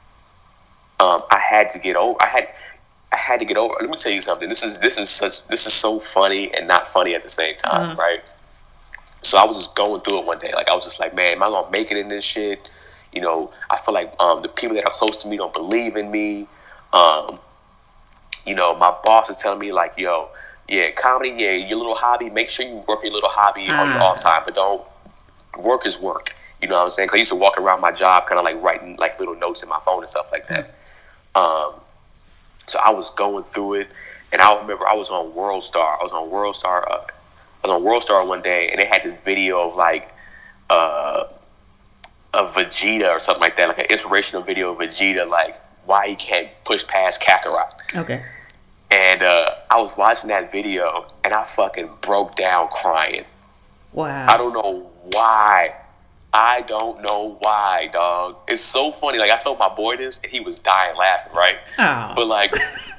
um, I had to get over. I had, I had to get over. Let me tell you something. This is this is such this is so funny and not funny at the same time, Uh-huh. right? So I was just going through it one day. Like, I was just like, man, am I gonna make it in this shit? You know, I feel like um, the people that are close to me don't believe in me. Um, you know, my boss is telling me like, yo, yeah, comedy, yeah, your little hobby, make sure you work your little hobby on your Ah. off time, but don't, work is work. You know what I'm saying? Because I used to walk around my job kind of like writing like little notes in my phone and stuff like that. Um, so I was going through it, and I remember I was on World Star. I was on World Star. Uh, I was on World Star one day, and they had this video of like, uh, of Vegeta or something like that, like an inspirational video of Vegeta, like why he can't push past Kakarot. Okay. And uh, I was watching that video, and I fucking broke down crying. Wow. I don't know why. I don't know why, dog. It's so funny. Like, I told my boy this, and he was dying laughing, right? Oh. But like,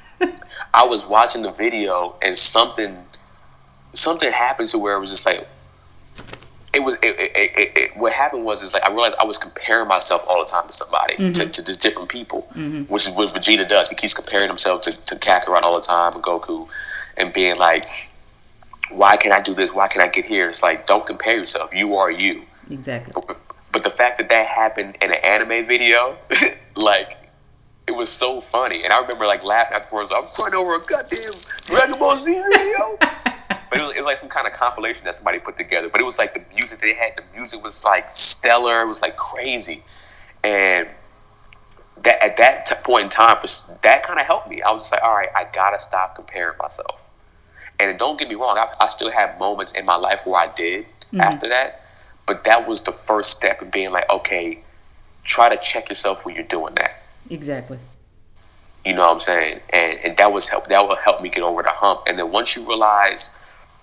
I was watching the video, and something, something happened to where it was just like, it was. It, it, it, it, what happened was is like I realized I was comparing myself all the time to somebody, Mm-hmm. to, to just different people, Mhm. which is what Vegeta does. He keeps comparing himself to, to Kakarot all the time and Goku, and being like, "Why can't I do this? Why can't I get here?" It's like, don't compare yourself. You are you. Exactly. But, but the fact that that happened in an anime video, like, it was so funny. And I remember like laughing afterwards. I'm crying over a goddamn Dragon Ball Z video. But it was, it was like some kind of compilation that somebody put together. But it was like the music they had. The music was like stellar. It was like crazy. And that at that t- point in time, for that kind of helped me. I was just like, all right, I gotta stop comparing myself. And don't get me wrong, I, I still have moments in my life where I did Mhm. after that. But that was the first step in being like, okay, try to check yourself when you're doing that. Exactly. You know what I'm saying? And and that was help. That will help me get over the hump. And then once you realize.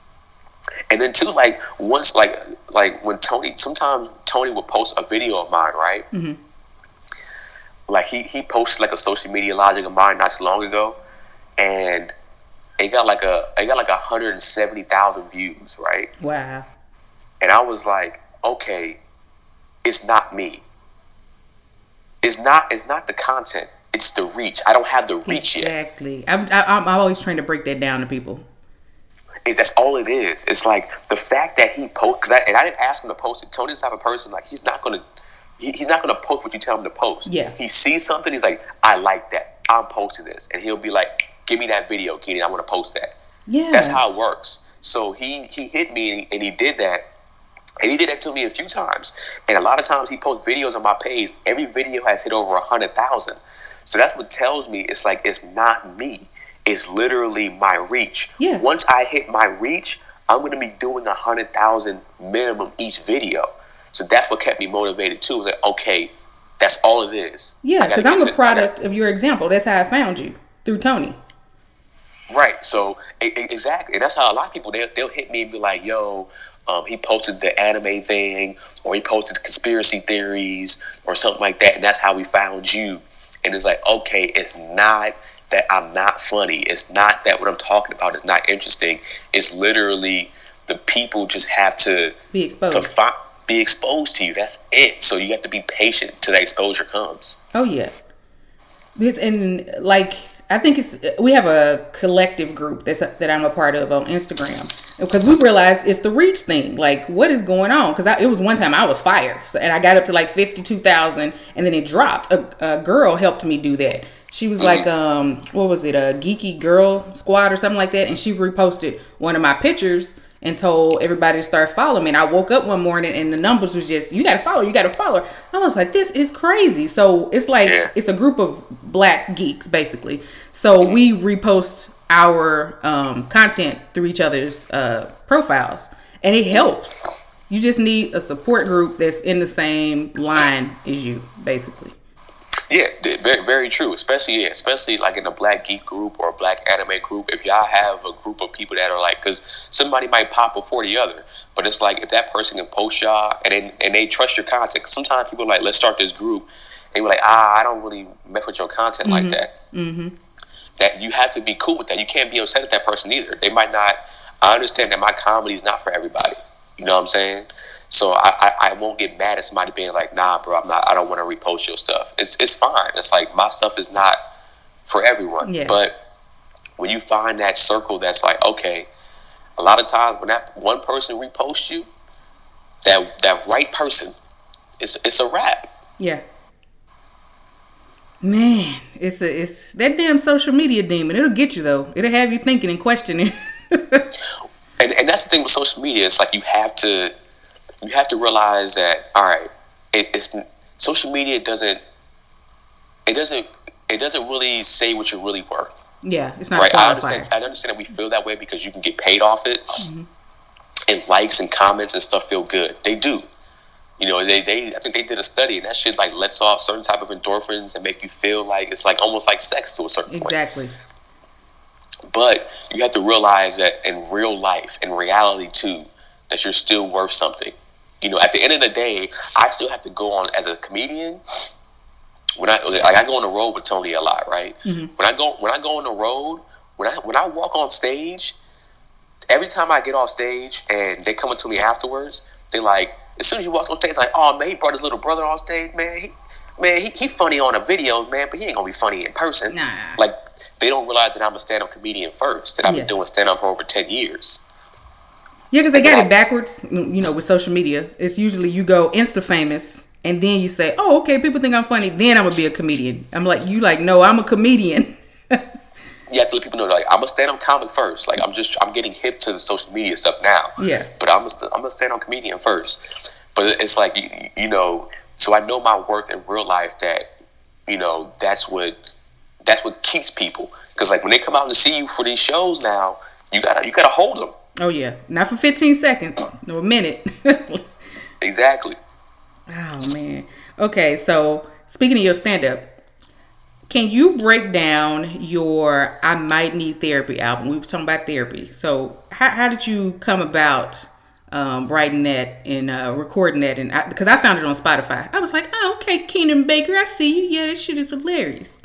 And then too, like once, like like when Tony, sometimes Tony would post a video of mine, right? Mhm. Like he he posted like a social media logic of mine not so long ago, and it got like a it got like a hundred and seventy thousand views, right? Wow. And I was like, okay, it's not me. It's not it's not the content. It's the reach. I don't have the reach yet. Exactly. I'm, I, I'm I'm always trying to break that down to people. It, that's all it is. It's like the fact that he post, cause I, and I didn't ask him to post it. Tony's the type of person, like he's not gonna, he, he's not gonna post what you tell him to post. Yeah. He sees something, he's like, I like that. I'm posting this, and he'll be like, give me that video, Keenan. I want to post that. Yeah. That's how it works. So he he hit me, and he, and he did that, and he did that to me a few times. And a lot of times he posts videos on my page. Every video has hit over a hundred thousand. So that's what tells me it's like it's not me. It's literally my reach. Yeah. Once I hit my reach, I'm going to be doing a hundred thousand minimum each video. So that's what kept me motivated too. It was like, okay, that's all it is. Yeah, I gotta because I'm get a to- product of your example. That's how I found you, through Tony. Right. So e- e- exactly, and that's how a lot of people they they'll hit me and be like, "Yo, um, he posted the anime thing, or he posted conspiracy theories, or something like that," and that's how we found you. And it's like, okay, it's not that I'm not funny. It's not that what I'm talking about is not interesting. It's literally the people just have to Be to exposed. fi- be exposed to you. That's it. So you have to be patient till that exposure comes. Oh yeah. Because and like I think it's we have a collective group that's that I'm a part of on Instagram, because we realized it's the reach thing. Like, what is going on? Because it was one time I was fire, so, and I got up to like fifty-two thousand, and then it dropped. A, a girl helped me do that. She was like, um, what was it, a Geeky Girl Squad or something like that, and she reposted one of my pictures and told everybody to start following me. And I woke up one morning and the numbers was just, you got to follow, you got to follow. I was like, this is crazy. So it's like, Yeah. it's a group of black geeks, basically. So we repost our um, content through each other's uh, profiles, and it helps. You just need a support group that's in the same line as you, basically. Yeah, th- very very true. Especially yeah, especially like in a black geek group or a black anime group. If y'all have a group of people that are like, because somebody might pop before the other, but it's like if that person can post y'all and they, and they trust your content. 'Cause sometimes people are like, let's start this group, and you're like, ah, I don't really mess with your content Mm-hmm. like that. Mm-hmm. That you have to be cool with that. You can't be upset with that person either. They might not. I understand that my comedy is not for everybody. You know what I'm saying? So I, I, I won't get mad at somebody being like, nah, bro, I'm not. I don't want to repost your stuff. It's it's fine. It's like my stuff is not for everyone. Yeah. But when you find that circle that's like, okay, a lot of times when that one person reposts you, that that right person, it's it's a wrap. Yeah. Man, it's a it's that damn social media demon. It'll get you though. It'll have you thinking and questioning. And and that's the thing with social media. It's like you have to you have to realize that all right, it, it's social media doesn't it doesn't it doesn't really say what you're really worth. Yeah, it's not Right? I qualified. understand. I understand that we feel that way because you can get paid off it, Mm-hmm. and likes and comments and stuff feel good. They do. You know, they, they I think they did a study, and that shit like lets off certain type of endorphins and make you feel like it's like almost like sex to a certain point. Exactly. But you have to realize that in real life, in reality too, that you're still worth something. You know, at the end of the day, I still have to go on as a comedian. When I like, I go on the road with Tony a lot, right? Mm-hmm. When I go when I go on the road, when I when I walk on stage, every time I get off stage and they come up to me afterwards, they like, as soon as you walk on stage, like, oh man, he brought his little brother on stage, man. He, man, he, he funny on the videos, man, but he ain't gonna be funny in person. Nah. Like, they don't realize that I'm a stand-up comedian first. That I've Yeah. been doing stand-up for over ten years. Yeah, because they got it backwards. You know, with social media, it's usually you go Insta famous, and then you say, "Oh, okay, people think I'm funny. Then I'm gonna be a comedian." I'm like, you like, no, I'm a comedian. You have to let people know, like, I'm a stand-up comic first. Like, I'm just, I'm getting hip to the social media stuff now. Yeah. But I'm a, I'm a stand-up comedian first. But it's like, you, you know, so I know my worth in real life that, you know, that's what, that's what keeps people. Because, like, when they come out to see you for these shows now, you gotta, you gotta hold them. Oh yeah, not for fifteen seconds, no, a minute. Exactly. Oh man. Okay, so speaking of your stand-up, can you break down your "I Might Need Therapy" album? We were talking about therapy. So how how did you come about um, writing that and uh, recording that? And because I, I found it on Spotify, I was like, oh okay, Keenan Baker, I see you. Yeah, this shit is hilarious.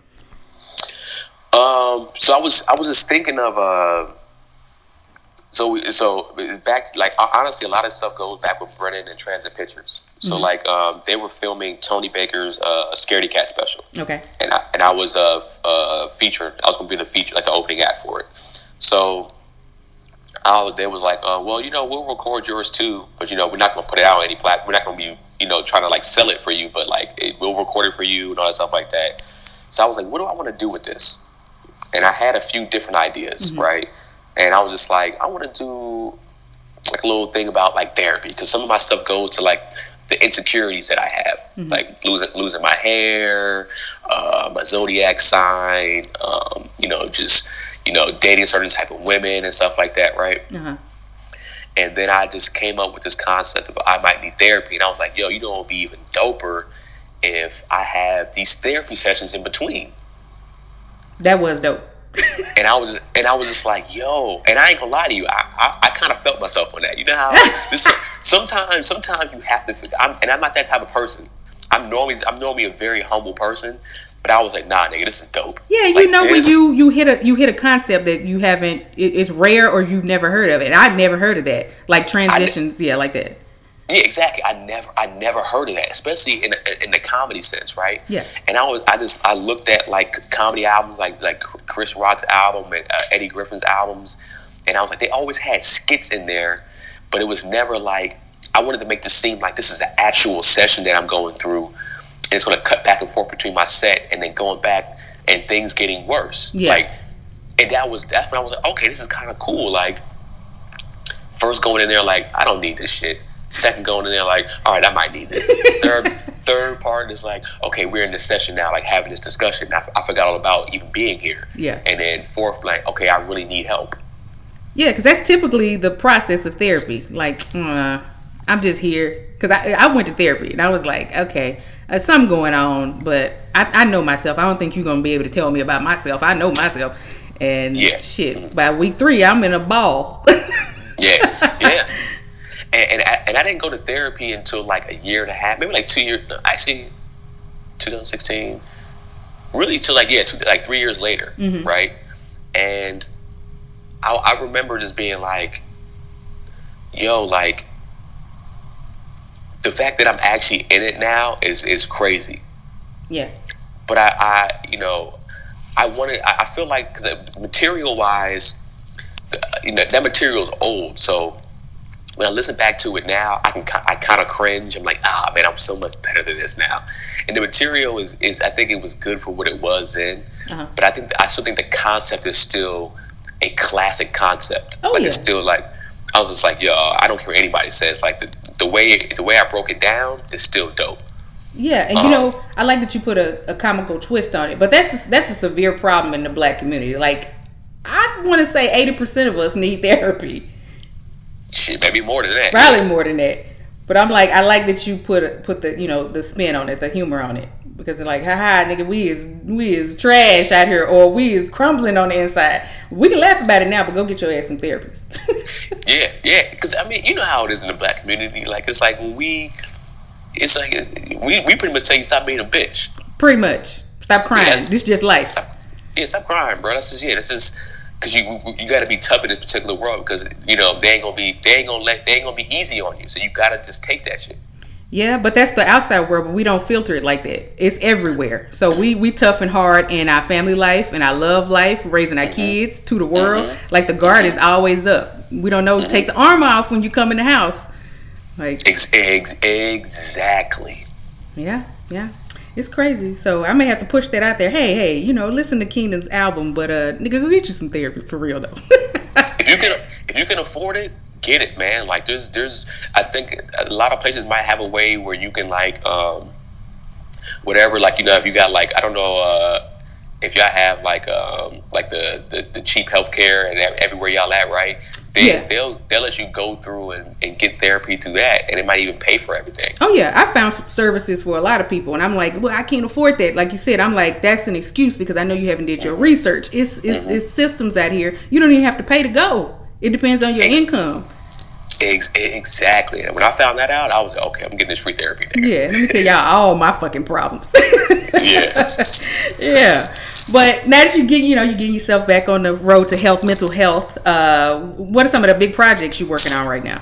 Um. So I was, I was just thinking of uh. So, so back, like, honestly, a lot of stuff goes back with Brennan and Transit Pictures. So, Mm-hmm. like, um, they were filming Tony Baker's uh, Scaredy Cat special. Okay. And I, and I was uh, uh, featured, I was going to be the feature, like, the opening act for it. So, I was, they was like, uh, well, you know, we'll record yours too, but, you know, we're not going to put it out on any platform. We're not going to be, you know, trying to, like, sell it for you, but, like, it, we'll record it for you and all that stuff like that. So, I was like, what do I want to do with this? And I had a few different ideas, Mm-hmm. right? And I was just like, I want to do like a little thing about like therapy, because some of my stuff goes to like the insecurities that I have, Mm-hmm. like losing losing my hair, uh, my zodiac sign, um, you know, just you know dating certain type of women and stuff like that, right? Uh-huh. And then I just came up with this concept of I might need therapy, and I was like, yo, you know, it'd be even doper if I have these therapy sessions in between. That was dope. And I was, and I was just like, yo, and I ain't gonna lie to you, I, I, I kind of felt myself on that. You know how this, sometimes, sometimes you have to, I'm, and I'm not that type of person. I'm normally, I'm normally a very humble person, but I was like, nah, nigga, this is dope. Yeah, you Like know this- when you you hit a you hit a concept that you haven't, it, it's rare or you've never heard of it. And I've never heard of that, like transitions, yeah, like that. Yeah, exactly. I never, I never heard of that, especially in in the comedy sense, right? Yeah. And I was, I just, I looked at like comedy albums, like like Chris Rock's album and uh, Eddie Griffin's albums, and I was like, they always had skits in there, but it was never like, I wanted to make this seem like this is an actual session that I'm going through, and it's going to cut back and forth between my set and then going back and things getting worse. Yeah. Like, and that was, that's when I was like, okay, this is kind of cool. Like, first going in there, like, I don't need this shit. Second going in there, like, all right, I might need this. Third, third part is like, okay, we're in this session now, like having this discussion. I, I forgot all about even being here. Yeah. And then fourth, like, okay, I really need help. Yeah, because that's typically the process of therapy. Like, uh, I'm just here. Because I, I went to therapy, and I was like, okay, there's something going on, but I, I know myself. I don't think you're going to be able to tell me about myself. I know myself. And Yeah. shit, by week three, I'm in a ball. Yeah, yeah. And, and, I, and I didn't go to therapy until like a year and a half, maybe like two years, no, actually, twenty sixteen, really till like, yeah, two, like three years later, Mhm. right? And I, I remember just being like, yo, like, the fact that I'm actually in it now is, is crazy. Yeah. But I, I you know, I wanted, I, I feel like, because material wise, you know, that material is old. So when I listen back to it now, I can, I kind of cringe. I'm like, ah, man, I'm so much better than this now. And the material is, is I think it was good for what it was then. Uh-huh. But I think, I still think the concept is still a classic concept. Oh, like yeah. It's still like, I was just like, yo, I don't care what anybody says. Like the, the way, the way I broke it down is still dope. Yeah, and you know, I like that you put a, a comical twist on it, but that's a, that's a severe problem in the black community. Like, I want to say eighty percent of us need therapy. Shit, maybe more than that. Probably more than that. But I'm like, I like that you put put the, you know, the spin on it, the humor on it, because they're like, haha, nigga, we is we is trash out here, or we is crumbling on the inside. We can laugh about it now, but go get your ass some therapy. Yeah, yeah. Because I mean, you know how it is in the black community. Like, it's like when we, it's like it's, we we pretty much tell you stop being a bitch. Pretty much. Stop crying. Yes. This is just life. Stop, yeah, stop crying, bro. That's just yeah. That's just because you you got to be tough in this particular world, because you know they ain't gonna be they ain't gonna let they ain't gonna be easy on you. So you gotta just take that shit. Yeah, but that's the outside world, but we don't filter it like that. It's everywhere. So we we tough and hard in our family life and our love life, raising our kids to the world. Mm-hmm. Like the guard is always up. We don't know, take the arm off when you come in the house. Like, Ex- ex- exactly. yeah, yeah. It's crazy. So I may have to push that out there. Hey, hey, you know, listen to Keenan's album, but uh nigga, go get you some therapy for real though. If you can if you can afford it, get it, man. Like there's there's I think a lot of places might have a way where you can like um whatever, like, you know, if you got like, I don't know, uh if y'all have like um like the the, the cheap healthcare and everywhere y'all at, right? They, Yeah. they'll they'll let you go through and, and get therapy through that, and it might even pay for everything. Oh yeah, I found services for a lot of people, and I'm like, well, I can't afford that. Like you said, I'm like, that's an excuse because I know you haven't did your research. It's it's, Mm-hmm. it's systems out here. You don't even have to pay to go. It depends on your income. Ex- exactly. And when I found that out, I was like, okay, I'm getting this free therapy there. Yeah, let me tell y'all all my fucking problems. Yeah. Yeah, but now that you get, you know, you're getting yourself back on the road to health, mental health. Uh, what are some of the big projects you're working on right now?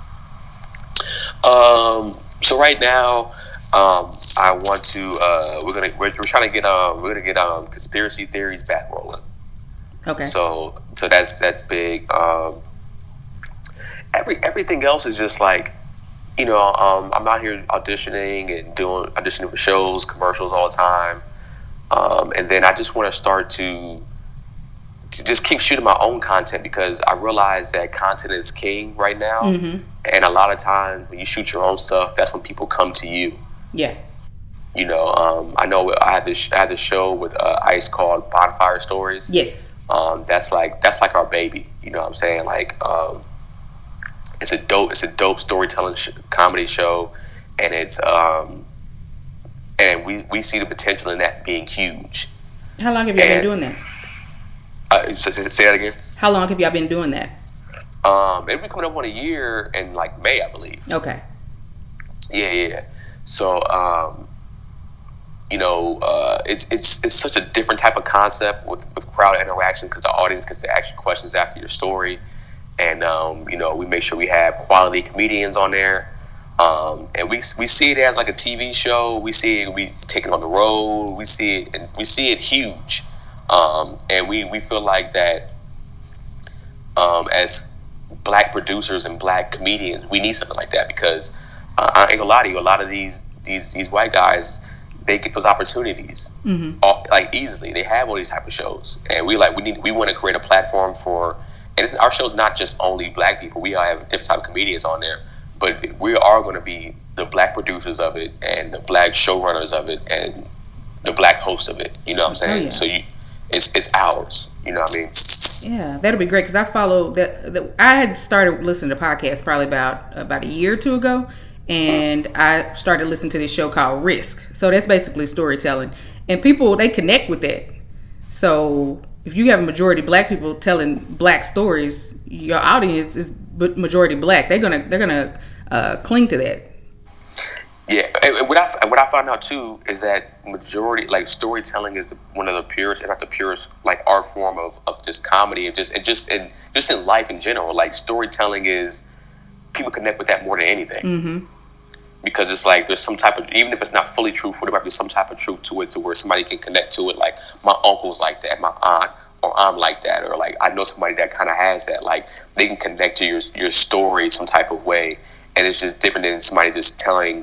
Um. So right now, um, I want to. Uh, we're gonna. We're, we're trying to get. Um. We're gonna get. Um. Conspiracy theories back rolling. Okay. So. So that's that's big. Um. Every everything else is just like, you know. Um. I'm out here auditioning and doing auditioning for shows, commercials all the time. Um. And then I just want to start to. to just keep shooting my own content, because I realize that content is king right now. Mm-hmm. And a lot of times when you shoot your own stuff, that's when people come to you. Yeah. You know, um, I know I had this I had this show with uh, Ice called Bonfire Stories. Yes. Um, that's like that's like our baby. You know what I'm saying? Like, um, it's a dope it's a dope storytelling sh- comedy show, and it's um, and we we see the potential in that being huge. How long have y'all And- been doing that? Uh, say, say that again. How long have y'all been doing that? Um, it'll be coming up on a year in like May, I believe. Okay. Yeah, yeah. So, um, you know, uh, it's it's it's such a different type of concept with, with crowd interaction, because the audience gets to ask you questions after your story, and um, you know, we make sure we have quality comedians on there, um, and we we see it as like a T V show. We see it, we take it on the road. We see it, and we see it huge, um, and we we feel like that. um, as black producers and black comedians, we need something like that because uh, I ain't gonna lie to you, a lot of these these these white guys, they get those opportunities Mm-hmm. all, like easily. They have all these type of shows, and we like we need we want to create a platform for. And it's, our show's not just only black people. We all have different type of comedians on there, but we are going to be the black producers of it and the black showrunners of it and the black hosts of it. You know what I'm saying? Oh, yeah. So you, it's it's ours. You know what I mean? Yeah, that'll be great because I follow that. The, I had started listening to podcasts probably about about a year or two ago, and I started listening to this show called Risk. So that's basically storytelling, and people they connect with that. So if you have a majority black people telling black stories, your audience is majority black. They're gonna they're gonna uh, cling to that. Yeah, and what I what I found out too is that majority like storytelling is the, one of the purest, if not the purest, like art form of, of just comedy and just and just and just in life in general. Like storytelling is people connect with that more than anything. Mm-hmm. Because it's like there's some type of, even if it's not fully truthful, there might be some type of truth to it to where somebody can connect to it. Like my uncle's like that, my aunt, or I'm like that, or like I know somebody that kind of has that. Like they can connect to your your story some type of way, and it's just different than somebody just telling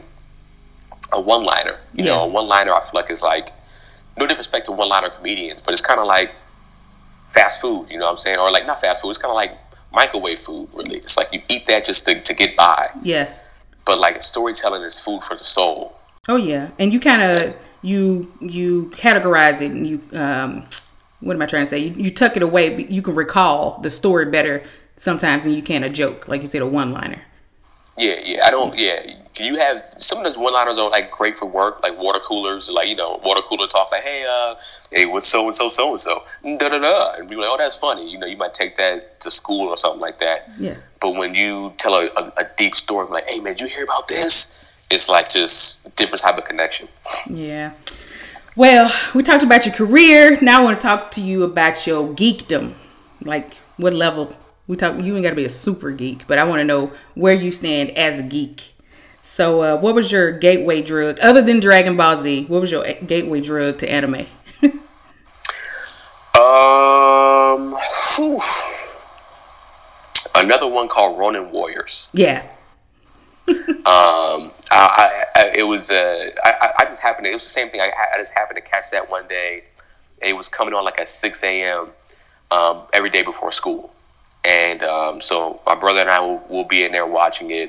a one-liner. You Yeah. know, a one-liner I feel like is like no disrespect to one-liner comedians, but it's kind of like fast food. You know what I'm saying? Or like not fast food. It's kind of like microwave food. Really, it's like you eat that just to to get by. Yeah. But like storytelling is food for the soul. Oh yeah, and you kind of you you categorize it, and you um, what am I trying to say? You, you tuck it away. But you can recall the story better sometimes than you can a joke, like you said, a one-liner. Yeah, yeah. I don't. Yeah, you have some of those one-liners are like great for work, like water coolers, like you know, water cooler talk, like hey, uh, hey, what's so and so, so and so, da da da, and be like, oh, that's funny. You know, you might take that to school or something like that. Yeah. But when you tell a, a, a deep story, like, hey man, did you hear about this? It's like just different type of connection. Yeah. Well, we talked about your career. Now I want to talk to you about your geekdom. Like what level? We talk. You ain't got to be a super geek, but I want to know where you stand as a geek. So, uh, what was your gateway drug other than Dragon Ball Z? What was your gateway drug to anime? um, whew. Another one called Ronin Warriors. Yeah. Um, I, I, it was, uh, I, I just happened to, it was the same thing. I, I just happened to catch that one day. It was coming on like at six a.m. Um, every day before school. And, um, so my brother and I will, will be in there watching it.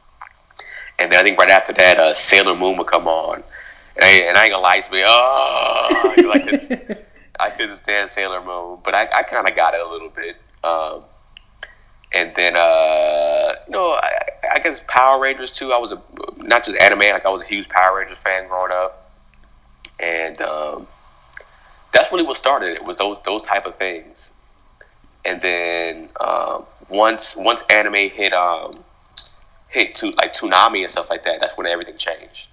And then I think right after that, uh, Sailor Moon would come on. And I, and I ain't gonna lie to me, oh, I couldn't, I couldn't stand Sailor Moon, but I, I kind of got it a little bit. Um, And then, uh, you know, I, I guess Power Rangers too. I was a not just anime, like I was a huge Power Rangers fan growing up, and um, that's really what started it. Was those those type of things. And then um, once once anime hit um, hit to like Toonami and stuff like that, that's when everything changed.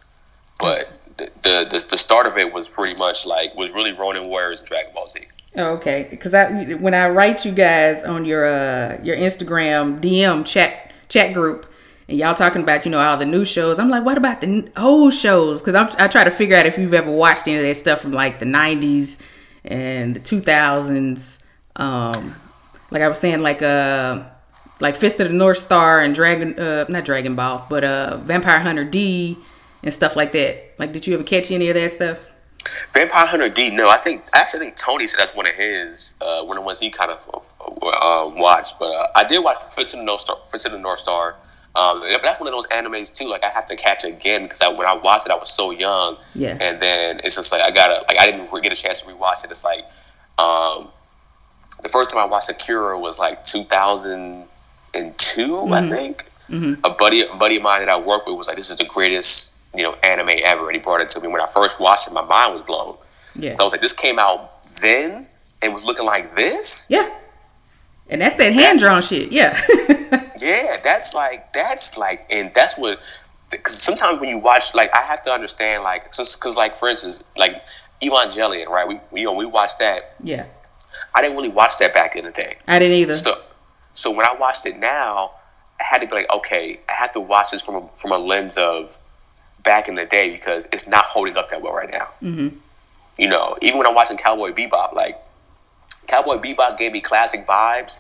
But the the the, the start of it was pretty much like was really Ronin Warriors and Dragon Ball Z. Oh, okay, because I when I write you guys on your uh, your Instagram D M chat chat group and y'all talking about you know all the new shows, I'm like, what about the n- old shows? Because I'm I try to figure out if you've ever watched any of that stuff from like the nineties and the two thousands. Um, like I was saying, like uh like Fist of the North Star and Dragon uh not Dragon Ball, but uh Vampire Hunter D and stuff like that. Like, did you ever catch any of that stuff? Vampire Hunter D, no. I think actually I think Tony said that's one of his, uh, one of the ones he kind of uh, watched. But uh, I did watch Fist of the North Star. Fist of the North Star. Um, but that's one of those animes too. Like I have to catch it again because I, when I watched it, I was so young. Yeah. And then it's just like I gotta like I didn't get a chance to rewatch it. It's like um, the first time I watched Akira was like two thousand two, mm-hmm. I think. Mm-hmm. A buddy, a buddy of mine that I work with was like, "This is the greatest." You know, anime ever, and he brought it to me. When I first watched it, my mind was blown. Yeah. So I was like, this came out then and was looking like this? Yeah. And that's that hand drawn shit. Yeah. Yeah, that's like that's like and that's what cause sometimes when you watch, like I have to understand, like because like for instance, like Evangelion, right? We, we you know we watched that. Yeah. I didn't really watch that back in the day. I didn't either. So, so when I watched it now, I had to be like, okay, I have to watch this from a, from a lens of back in the day because it's not holding up that well right now. Mm-hmm. You know, even when I'm watching Cowboy Bebop, like Cowboy Bebop gave me classic vibes,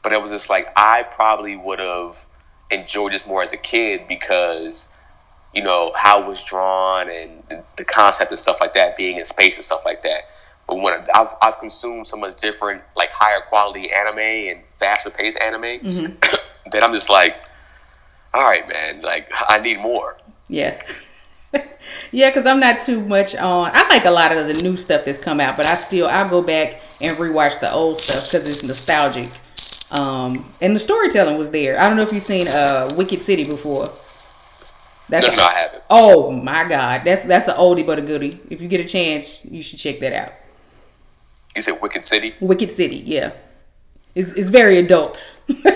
but it was just like I probably would have enjoyed this more as a kid because, you know, how it was drawn and the, the concept and stuff like that, being in space and stuff like that. But when I've, I've consumed so much different, like higher quality anime and faster paced anime, mm-hmm. that I'm just like, all right, man, like I need more. Yeah. Yeah, because I'm not too much on. I like a lot of the new stuff that's come out, but I still I'll go back and rewatch the old stuff because it's nostalgic. Um, and the storytelling was there. I don't know if you've seen uh, Wicked City before. That's no, no, I haven't. Oh my God, that's that's an oldie but a goodie. If you get a chance, you should check that out. You said Wicked City? Wicked City, yeah. It's it's very adult.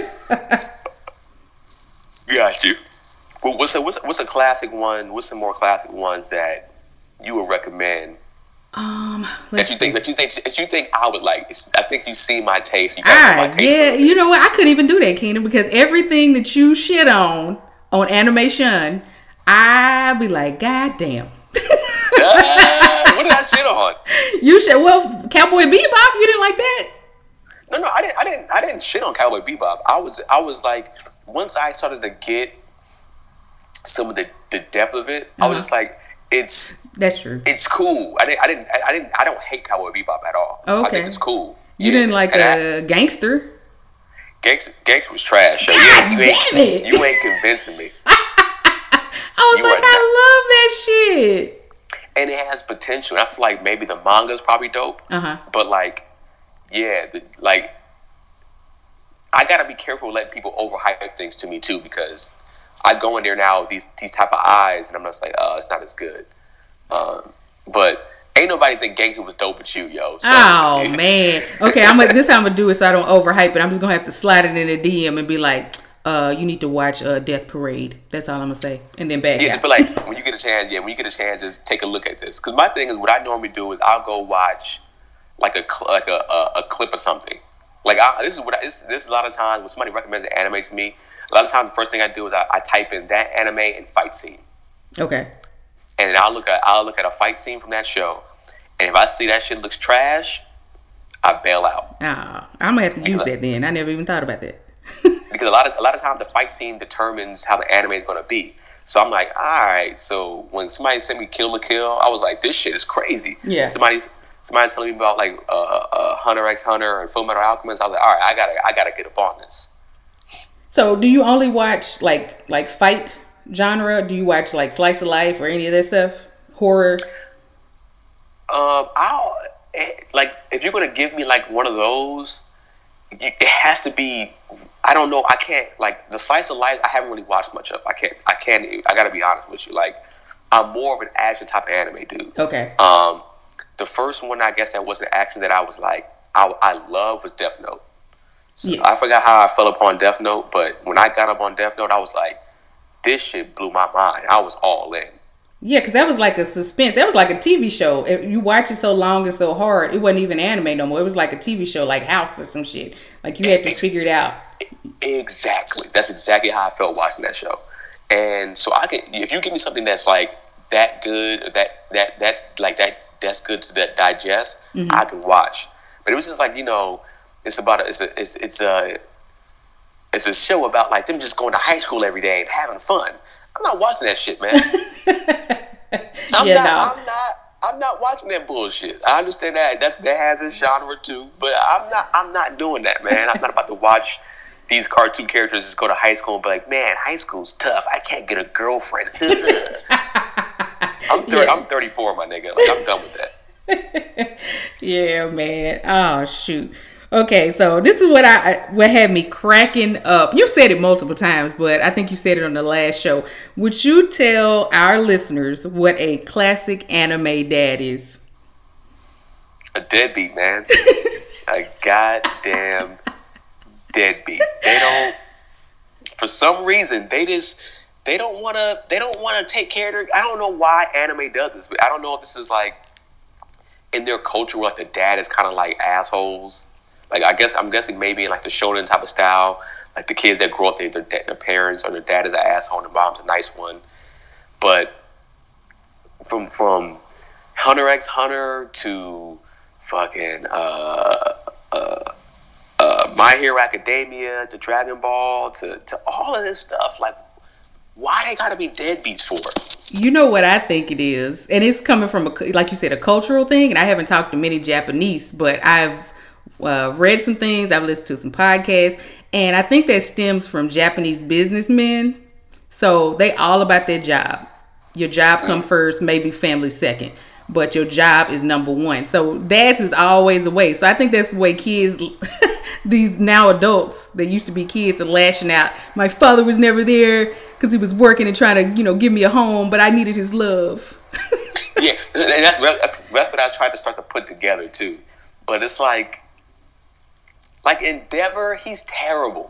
Got you. Well, what's a what's a, what's a classic one? What's some more classic ones that you would recommend? Um, that you think that you think that you think I would like. I think you see my taste. You ah, my taste yeah. You know what? I couldn't even do that, Keenan, because everything that you shit on on Animation, I be like, God damn. uh, what did I shit on? You should. Well, Cowboy Bebop. You didn't like that? No, no, I didn't. I didn't. I didn't shit on Cowboy Bebop. I was. I was like, once I started to get some of the, the depth of it, uh-huh. I was just like, it's that's true. It's cool. I didn't. I didn't. I didn't. I don't hate Cowboy Bebop at all. Oh, okay. I think it's cool. You yeah. didn't like a uh, Gangster? Gangster, Gangster was trash. So God you, you damn ain't, it! You ain't convincing me. I was you like, I not. love that shit. And it has potential. I feel like maybe the manga is probably dope. Uh huh. But like, yeah, the, like, I gotta be careful letting people overhype things to me too, because I go in there now with these these type of eyes, and I'm just like, oh, it's not as good. Um, but ain't nobody think Gangster was dope but you, yo. So. Oh man. Okay, I'm gonna, this how I'm gonna do it so I don't overhype it. I'm just gonna have to slide it in a D M and be like, uh, you need to watch uh, Death Parade. That's all I'm gonna say, and then back yeah, out. But like when you get a chance, yeah, when you get a chance, just take a look at this. Because my thing is, what I normally do is I'll go watch like a cl- like a, a, a clip or something. Like I, this is what I, this, this is a lot of times when somebody recommends an anime to me. A lot of times, the first thing I do is I, I type in that anime and fight scene. Okay. And then I'll look at I'll look at a fight scene from that show, and if I see that shit looks trash, I bail out. Ah, oh, I'm gonna have to because use that then. I never even thought about that. Because a lot of a lot of times the fight scene determines how the anime is gonna be. So I'm like, all right. So when somebody sent me Kill la Kill, I was like, this shit is crazy. Yeah. Somebody's somebody's telling me about like uh, uh, Hunter x Hunter and Fullmetal Alchemist. I was like, all right, I gotta I gotta get up on this. So do you only watch like like fight genre? Do you watch like slice of life or any of that stuff? Horror? Um, I'll like if you're gonna give me like one of those, it has to be. I don't know. I can't like the slice of life. I haven't really watched much of. I can't. I can't. I gotta be honest with you. Like I'm more of an action type of anime dude. Okay. Um, the first one I guess that was an action that I was like I I love was Death Note. So yes. I forgot how I fell upon Death Note, but when I got up on Death Note, I was like, this shit blew my mind. I was all in. Yeah, because that was like a suspense. That was like a T V show. If you watch it so long and so hard, it wasn't even anime no more. It was like a T V show, like House or some shit. Like you had to figure it out. Exactly. That's exactly how I felt watching that show. And so I can, if you give me something that's like that good, or that that that like that that's good to that digest, mm-hmm. I can watch. But it was just like, you know. It's about a, it's a, it's, it's a, it's a show about like them just going to high school every day and having fun. I'm not watching that shit, man. I'm yeah, not, no. I'm not, I'm not watching that bullshit. I understand that that's that has a genre too, but I'm not, I'm not doing that, man. I'm not about to watch these cartoon characters just go to high school and be like, man, high school's tough. I can't get a girlfriend. I'm thirty, yeah. I'm thirty-four, my nigga. Like I'm done with that. Yeah, man. Oh shoot. Okay, so this is what I what had me cracking up. You said it multiple times, but I think you said it on the last show. Would you tell our listeners what a classic anime dad is? A deadbeat, man. A goddamn deadbeat. They don't. For some reason, they just they don't want to. They don't want to take care of their. I don't know why anime does this, but I don't know if this is like in their culture where like the dad is kind of like assholes. Like I guess I'm guessing maybe in like the shonen type of style, like the kids that grow up, they, their, their parents or their dad is an asshole and the mom's a nice one. But from from Hunter x Hunter to fucking uh, uh, uh, My Hero Academia to Dragon Ball to, to all of this stuff. Like, why they gotta be deadbeats for? You know what I think it is, and it's coming from a, like you said, a cultural thing. And I haven't talked to many Japanese, but I've uh, read some things. I've listened to some podcasts, and I think that stems from Japanese businessmen. So they all about their job. Your job come first, maybe family second, but your job is number one. So dads is always away. So I think that's the way kids, these now adults that used to be kids, are lashing out. My father was never there because he was working and trying to, you know, give me a home, but I needed his love. Yeah, and that's what, that's what I was trying to start to put together too. But it's like, like Endeavor, he's terrible.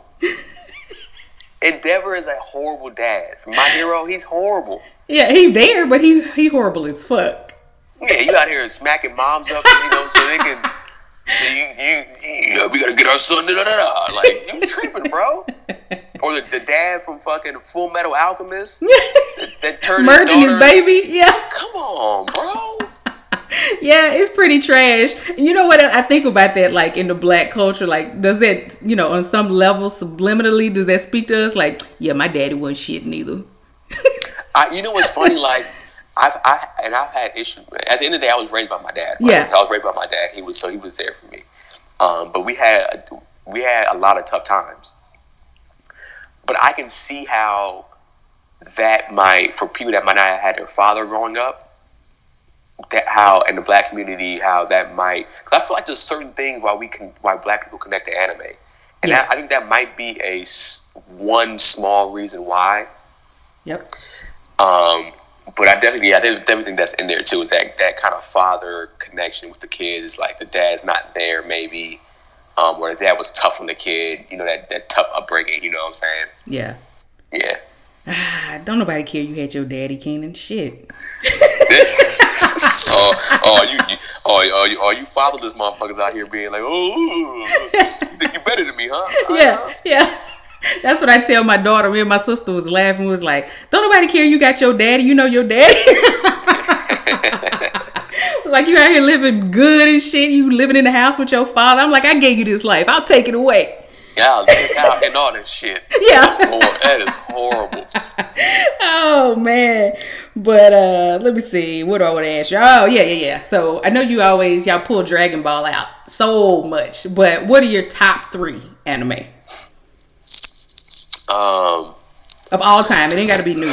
Endeavor is a horrible dad. My Hero, he's horrible. Yeah, he there, but he he horrible as fuck. Yeah, you out here smacking moms up, you know, so they can. So you, you, you know, we gotta get our son. Da, da, da, da. Like, you tripping, bro? Or the, the dad from fucking Full Metal Alchemist that, that turned merging his, his baby. Yeah. Come on, bro. Yeah, it's pretty trash. You know what I think about that? Like in the black culture, like does that, you know, on some level subliminally, does that speak to us? Like, yeah, my daddy wasn't shit neither. I, you know what's funny? Like, I've I and I've had issues. At the end of the day, I was raised by my dad. Right? Yeah, I was raised by my dad. He was so he was there for me. Um, but we had we had a lot of tough times. But I can see how that might, for people that might not have had their father growing up, that how in the black community, how that might. Because I feel like there's certain things why we can why black people connect to anime, and yeah. I, I think that might be a s- one small reason why. Yep. Um, but I definitely, yeah, I definitely think that's in there too. Is that that kind of father connection with the kids? Like the dad's not there, maybe, um, where the dad was tough on the kid. You know, that, that tough upbringing. You know what I'm saying? Yeah. Yeah. Ah, don't nobody care you had your daddy, Keenan. Shit. oh, oh, you, you, oh, oh, you, oh, you fatherless motherfuckers out here being like, oh, you think you better than me, huh? Yeah, uh-huh. yeah. That's what I tell my daughter. Me and my sister was laughing. We was like, don't nobody care you got your daddy. You know your daddy. Like, you out here living good and shit. You living in the house with your father. I'm like, I gave you this life. I'll take it away. Yeah, I'll take out and all this shit. Yeah. That's hor- that is horrible. Oh, man. But uh, let me see. What do I want to ask you? Oh, yeah, yeah, yeah. So I know you always, y'all pull Dragon Ball out so much. But what are your top three anime? Um, of all time. It ain't got to be new.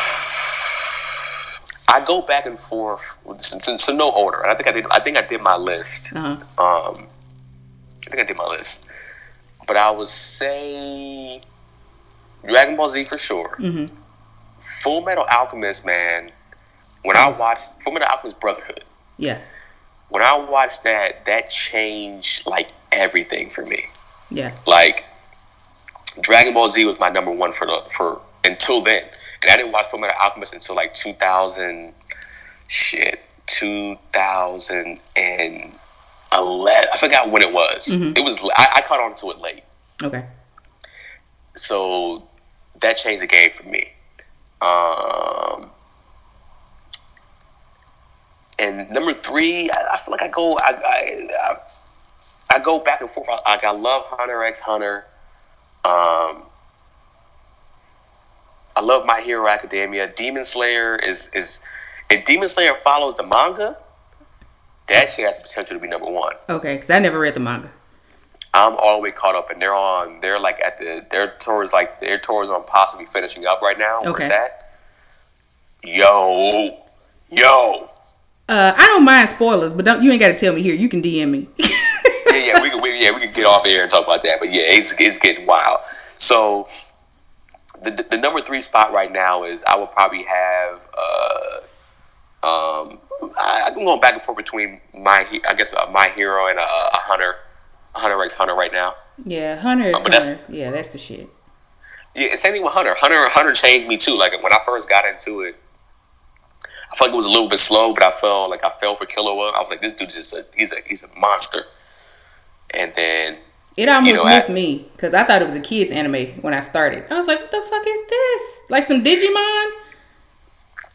I go back and forth, so, so no order. I think I did. I think I did my list. Uh-huh. Um, I think I did my list, but I would say Dragon Ball Z for sure. Mm-hmm. Full Metal Alchemist, man. When I watched Full Metal Alchemist Brotherhood, yeah. When I watched that, that changed like everything for me. Yeah. Like, Dragon Ball Z was my number one for the, for until then, and I didn't watch Full Metal Alchemist until like two thousand, shit, two thousand eleven. I forgot when it was. Mm-hmm. It was I, I caught on to it late. Okay. So that changed the game for me. Um, and number three, I, I feel like I go I I, I, I go back and forth. I, I love Hunter x Hunter. Um, I love My Hero Academia. Demon Slayer is is if Demon Slayer follows the manga, that shit has the potential to be number one. Okay, because I never read the manga. I'm all the way caught up, and they're on. They're like at the. Their tours like their tours on possibly finishing up right now. Okay. Where's that? Yo, yo. Uh, I don't mind spoilers, but don't you ain't got to tell me here. You can D M me. yeah, yeah, we can, we, yeah, we can get off air and talk about that. But yeah, it's it's getting wild. So the the number three spot right now is I will probably have. Uh, um, I, I'm going back and forth between my I guess uh, My Hero and a, a Hunter, a Hunter x Hunter right now. Yeah, Hunter x uh, Hunter. Yeah, that's the shit. Yeah, same thing with Hunter. Hunter Hunter changed me too. Like when I first got into it, I felt like it was a little bit slow, but I felt like I fell for Killua. I was like, this dude's just a he's a he's a monster. And then it almost you know, missed I, me because I thought it was a kids anime when I started. I was like, what the fuck is this? Like some Digimon?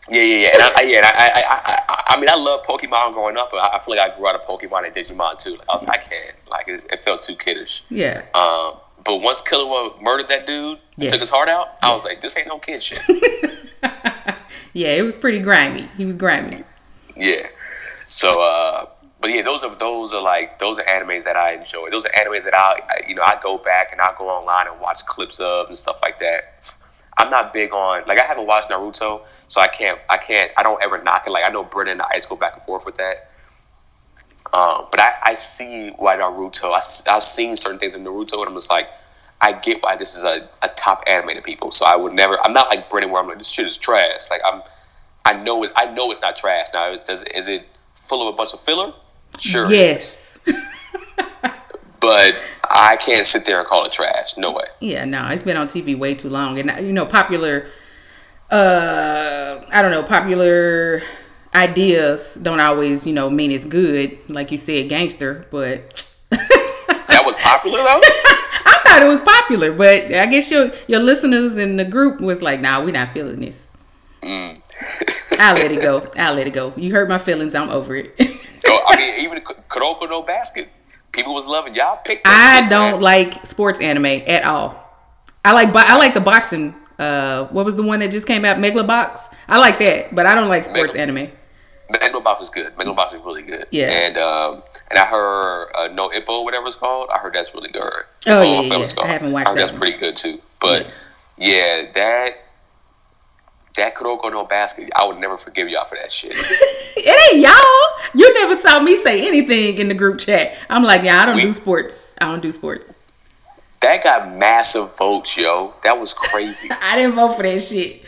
Yeah, yeah, yeah. And I, I yeah, and I, I, I, I, I mean, I love Pokemon growing up, but I, I feel like I grew out of Pokemon and Digimon too. Like, I was like, I can't. Like, it, it felt too kiddish. Yeah. Um, but once Killua murdered that dude, and Yes. took his heart out, I was like, this ain't no kid shit. Yeah, it was pretty grimy. He was grimy. Yeah. So, uh, but yeah, those are those are like those are animes that I enjoy. Those are animes that I, I you know I go back and I go online and watch clips of and stuff like that. I'm not big on like I haven't watched Naruto, so I can't I can't I don't ever knock it. Like I know Brennan and Ice go back and forth with that. Um, but I, I see why Naruto. I, I've seen certain things in Naruto, and I'm just like, I get why this is a, a top anime to people. So I would never. I'm not like Brennan where I'm like, this shit is trash. Like I'm, I know it. I know it's not trash. Now, does is it full of a bunch of filler? Sure. Yes. But I can't sit there and call it trash. No way. Yeah, no, it's been on T V way too long, and you know, popular. Uh, I don't know, popular ideas don't always, you know, mean it's good. Like you said, gangster, but That was popular though. I thought it was popular, but I guess your your listeners in the group was like, "Nah, we're not feeling this." Mm. I'll let it go. I'll let it go. You hurt my feelings. I'm over it. So I mean, even Kuroko no Basket, people was loving. Y'all picked. That I shit, don't man. like sports anime at all. I like bo- I like the boxing. Uh, what was the one that just came out? Megalobox. I like that, but I don't like sports Megalo- anime. Megalobox was good. Megalobox was really good. Yeah. And um, and I heard uh, No Ippo, whatever it's called. I heard that's really good. Oh, Ippo, yeah, whatever yeah, it's called. I haven't watched I heard that that's one. pretty good too. But yeah, that that Kuroko no Basket, I would never forgive y'all for that shit. It ain't y'all. You never saw me say anything in the group chat. I'm like, yeah, I don't We- do sports. I don't do sports. That got massive votes, yo. That was crazy. I didn't vote for that shit.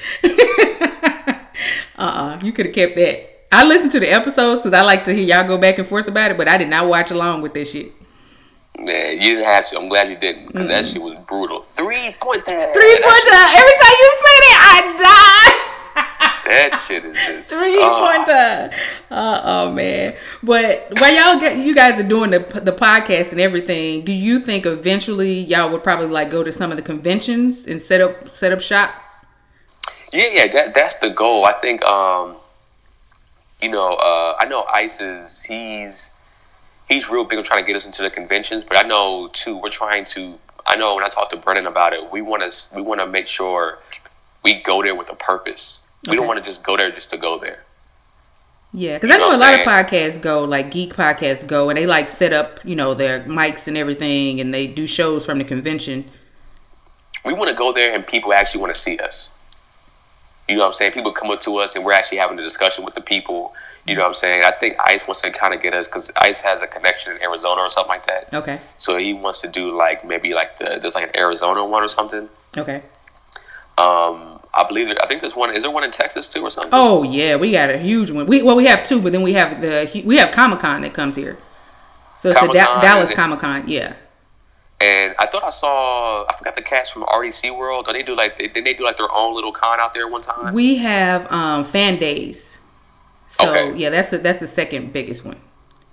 uh-uh. You could have kept that. I listened to the episodes because I like to hear y'all go back and forth about it, but I did not watch along with this shit. Man, you didn't have to. I'm glad you didn't, because that shit was brutal. Three pointer. Three pointer. Every time you say that, I die. That shit is just. Three uh, pointer. Uh oh man. But while y'all get, you guys are doing the the podcast and everything, do you think eventually y'all would probably like go to some of the conventions and set up set up shop? Yeah, yeah, that that's the goal. I think, um, you know, uh, I know Ice is he's he's real big on trying to get us into the conventions, but I know too we're trying to. I know when I talked to Brennan about it, we want to we want to make sure we go there with a purpose. We don't Okay. want to just go there just to go there. Yeah, because You I know know a what lot I'm of podcasts go, like geek podcasts go, and they like set up, you know, their mics and everything, and they do shows from the convention. We want to go there and people actually want to see us. You know what I'm saying? People come up to us and we're actually having a discussion with the people. You know what I'm saying? I think Ice wants to kind of get us, because Ice has a connection in Arizona or something like that. Okay, So he wants to do like maybe like the there's like an Arizona one or something. okay. Um, I believe there, I think there's one. Is there one in Texas too or something? Oh yeah, we got a huge one. We well, we have two, but then we have the we have Comic Con that comes here. So it's the da- Comic-Con, Dallas and- Comic Con. Yeah. And I thought I saw I forgot the cast from R D C World. Don't they do like they, didn't they do like their own little con out there one time? We have um, fan days. So Okay. yeah, that's a, that's the second biggest one.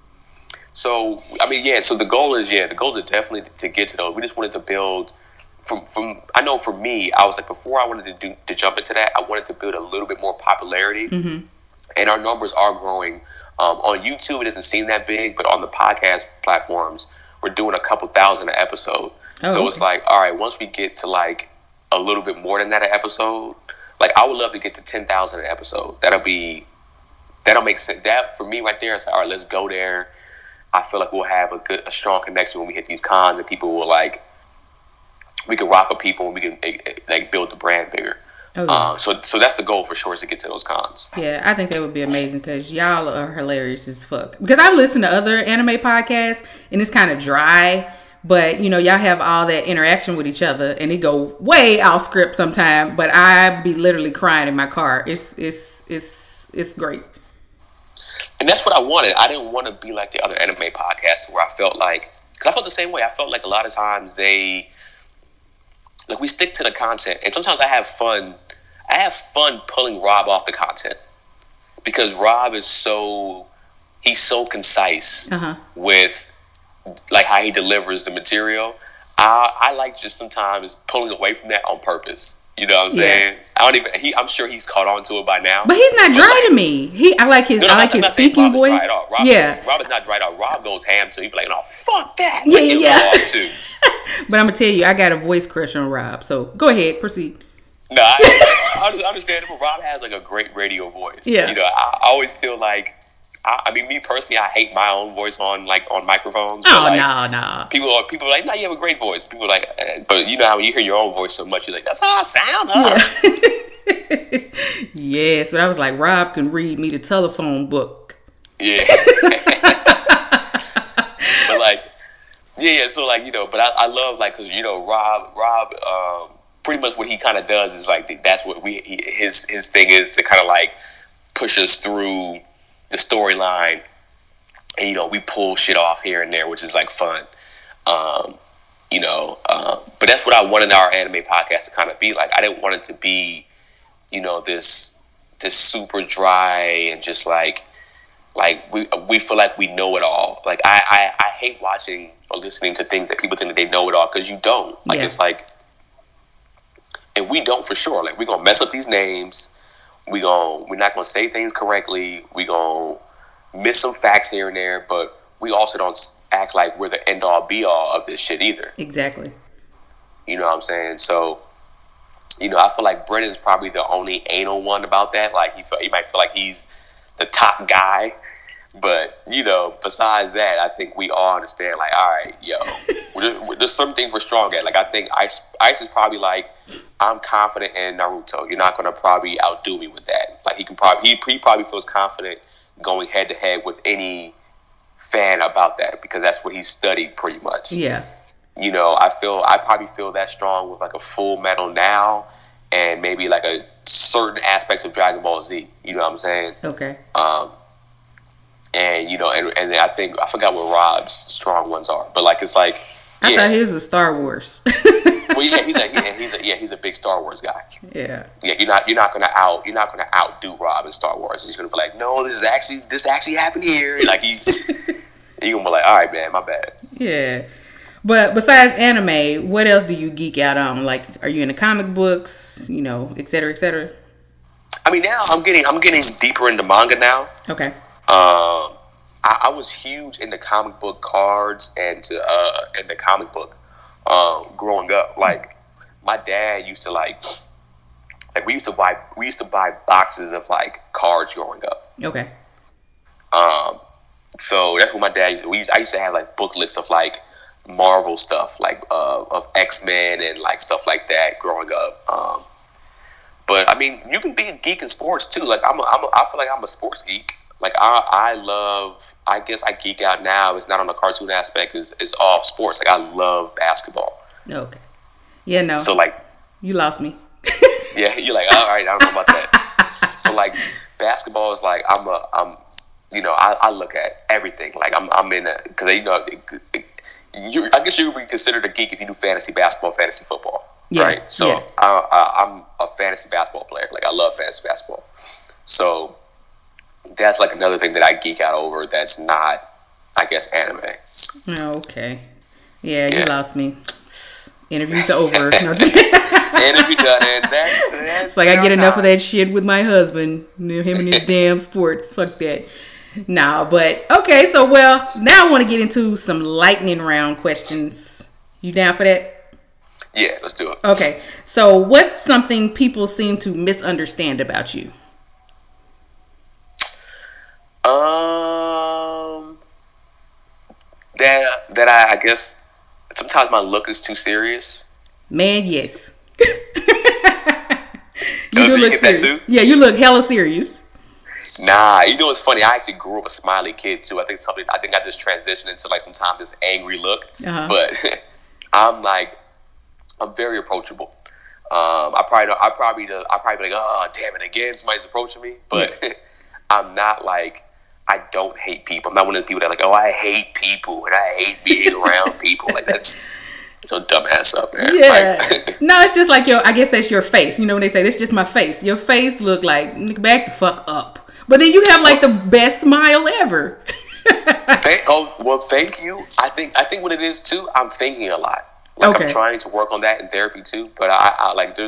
So I mean, yeah. So the goal is yeah, the goal is definitely to get to those. We just wanted to build. From, from I know for me, I was like before I wanted to do to jump into that, I wanted to build a little bit more popularity, Mm-hmm. and our numbers are growing. Um, on YouTube, it doesn't seem that big, but on the podcast platforms, we're doing a couple thousand an episode. Oh, so okay. it's like, all right, once we get to like a little bit more than that an episode, like I would love to get to ten thousand an episode. That'll be that'll make sense. That for me right there is like, all right, let's go there. I feel like we'll have a good, a strong connection when we hit these cons, and people will like. We can rock with people and we can like build the brand bigger. Oh, yeah. Uh, so so that's the goal for sure, is to get to those cons. Yeah, I think that would be amazing because y'all are hilarious as fuck. Because I've listened to other anime podcasts and it's kind of dry, but you know, y'all have all that interaction with each other and it go way off script sometime. But I be literally crying in my car. It's it's it's it's great. And that's what I wanted. I didn't want to be like the other anime podcasts where I felt like, because I felt the same way. I felt like a lot of times they, like we stick to the content, and sometimes I have fun. I have fun pulling Rob off the content because Rob is so, he's so concise Uh huh. with like how he delivers the material. I, I like just sometimes pulling away from that on purpose. You know what I'm Yeah. saying? I don't even. He, I'm sure he's caught on to it by now. But he's not dry like- to me. He, I like his, No, no, I like I'm his not saying speaking Rob is voice. dry at all. Rob, Yeah, Rob is not dry at all. Rob goes ham too. He be like, "No, fuck that." Yeah, Like, yeah, he'll yeah. go off too. but I'm gonna tell you, I got a voice crush on Rob. So go ahead, proceed. No, I, I understandable. Rob has like a great radio voice. Yeah. You know, I, I always feel like, I, I mean, me personally, I hate my own voice on like on microphones. Oh but, like, no, no. People are people are like, no, you have a great voice. People are like, eh, but you know how when you hear your own voice so much, you're like, that's how I sound. Huh? Yeah. Yes, but I was like, Rob can read me the telephone book. Yeah. But like, yeah, yeah. So like, you know, but I, I love like, cause you know, Rob, Rob, um, pretty much what he kind of does is like, that's what we, he, his, his thing is to kind of like push us through the storyline, and you know, we pull shit off here and there, which is like fun. Um, you know, uh, but that's what I wanted our anime podcast to kind of be like. I didn't want it to be, you know, this, this super dry and just like, like we we feel like we know it all. Like I, I, I hate watching or listening to things that people think that they know it all, because you don't. Like Yeah. it's like, and we don't for sure. Like we're gonna mess up these names. We gonna we're not gonna say things correctly. We gonna miss some facts here and there. But we also don't act like we're the end all be all of this shit either. Exactly. You know what I'm saying? So, you know, I feel like Brennan's probably the only anal one about that. Like he feel, he might feel like he's the top guy, but you know, besides that, I think we all understand. Like, all right, yo, there's, there's something we're strong at. Like, I think Ice Ice is probably like, I'm confident in Naruto. You're not gonna probably outdo me with that. Like, he can probably he, he probably feels confident going head to head with any fan about that, because that's what he's studied pretty much. Yeah. You know, I feel I probably feel that strong with like a Full Metal now, and maybe like a certain aspects of Dragon Ball Z. You know what I'm saying? Okay. Um, and you know, and and I think I forgot what Rob's strong ones are, but like it's like, I yeah, thought his was Star Wars. well, yeah, he's a he, and he's a yeah, he's a big Star Wars guy. Yeah. Yeah, you're not you're not gonna out you're not gonna outdo Rob in Star Wars. He's gonna be like, no, this is actually this actually happened here. Like he's you're gonna be like, all right, man, my bad. Yeah. But besides anime, what else do you geek out on? Like, are you into comic books, you know, et cetera, et cetera? I mean, now I'm getting I'm getting deeper into manga now. Okay. Um, I, I was huge into comic book cards and to uh into comic book um growing up. Like my dad used to like like we used to buy we used to buy boxes of like cards growing up. Okay. Um, so that's what my dad used to, we used, I used to have like booklets of like Marvel stuff, like uh, of X-Men and like stuff like that growing up. Um, but I mean, you can be a geek in sports too. Like I'm, a, I'm, a, I feel like I'm a sports geek. Like I, I love. I guess I geek out now. It's not on the cartoon aspect. It's, it's all sports. Like I love basketball. Okay. Yeah, no. So like, you lost me. yeah, you're like, all right, I don't know about that. So like, basketball is like I'm a, I'm, you know, I, I look at everything. Like I'm, I'm in a because you know. It, it, You, I guess you would be considered a geek if you do fantasy basketball, fantasy football, Yeah, right? So yeah. I, I, I'm a fantasy basketball player. Like I love fantasy basketball. So that's like another thing that I geek out over. That's not, I guess, anime. Okay. Yeah, you Yeah. lost me. Interview's over. No, Interview done, and that's, that's it's like I get now enough of time. that shit with my husband. Him and his damn sports. Fuck that. Nah, but okay. So well, now I want to get into some lightning round questions. You down for that? Yeah, let's do it. Okay. So what's something people seem to misunderstand about you? Um, that that I, I guess sometimes my look is too serious. Man, yes. Oh, so you get that serious. too? Yeah, you look hella serious. Nah, you know what's funny? I actually grew up a smiley kid too. I think something. I think I just transitioned into like sometimes this angry look. Uh-huh. But I'm like, I'm very approachable. Um, I probably, don't, I probably, do, I probably be like, oh damn it again, somebody's approaching me. But I'm not like, I don't hate people. I'm not one of the people that like, oh, I hate people and I hate being around people. Like that's so dumbass up, man. Yeah. Like, No, it's just like your, I guess that's your face. You know when they say, that's just my face. Your face look like, nigga, back the fuck up. But then you have like the best smile ever. Thank, oh well, thank you. I think I think what it is too. I'm thinking a lot. Like Okay. I'm trying to work on that in therapy too. But I, I like there's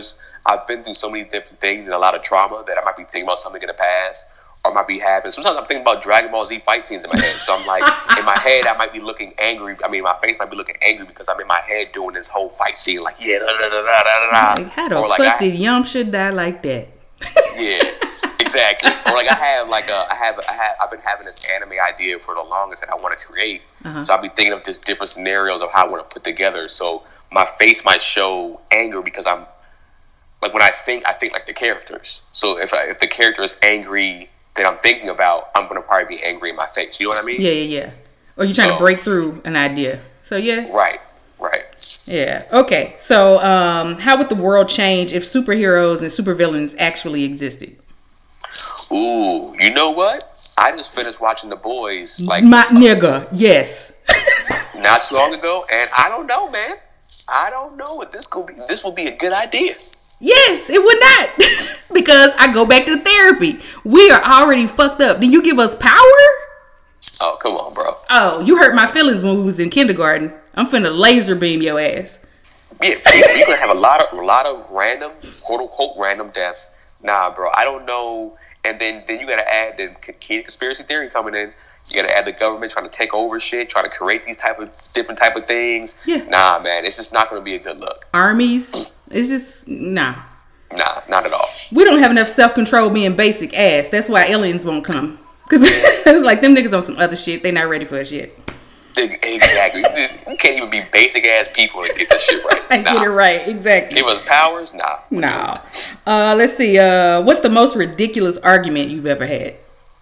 I've been through so many different things and a lot of trauma that I might be thinking about something in the past. Or might be having. Sometimes I'm thinking about Dragon Ball Z fight scenes in my head. So I'm like, in my head, I might be looking angry. I mean, my face might be looking angry because I'm in my head doing this whole fight scene. Like, yeah, da da da da da da. Like, how the or like fuck I, did Yamcha die like that? Yeah, exactly. Or like I have, like, a, I have, I have, I've been having this anime idea for the longest that I want to create. Uh-huh. So I'll be thinking of just different scenarios of how I want to put together. So my face might show anger because I'm, like, when I think, I think like the characters. So if I, if the character is angry that I'm thinking about, I'm gonna probably be angry in my face. You know what I mean? Yeah, yeah, yeah. Or you're trying So- to break through an idea. So yeah. Right, right. Yeah. Okay. So um, how would the world change if superheroes and supervillains actually existed? Ooh, you know what? I just finished watching The Boys like My nigga, yes. not too long ago, and I don't know, man. I don't know if this could be. This will be a good idea. Yes, it would not. Because I go back to therapy. We are already fucked up. Do you give us power? Oh, come on, bro. Oh, you hurt my feelings when we was in kindergarten. I'm finna laser beam your ass. Yeah, you- you're gonna have a lot of a lot of random, quote unquote, random deaths. Nah, bro, I don't know. And then then you gotta add the key conspiracy theory coming in. You gotta add the government trying to take over shit, trying to create these type of different type of things. Yeah. Nah, man, it's just not gonna be a good look. Armies. It's just, nah. Nah, not at all. We don't have enough self-control being basic ass. That's why aliens won't come. Because it's like them niggas on some other shit. They not ready for shit. Exactly. You can't even be basic ass people and get this shit right. I Nah. get it right. Exactly. Give us powers? Nah. No. Uh, let's see. Uh, what's the most ridiculous argument you've ever had?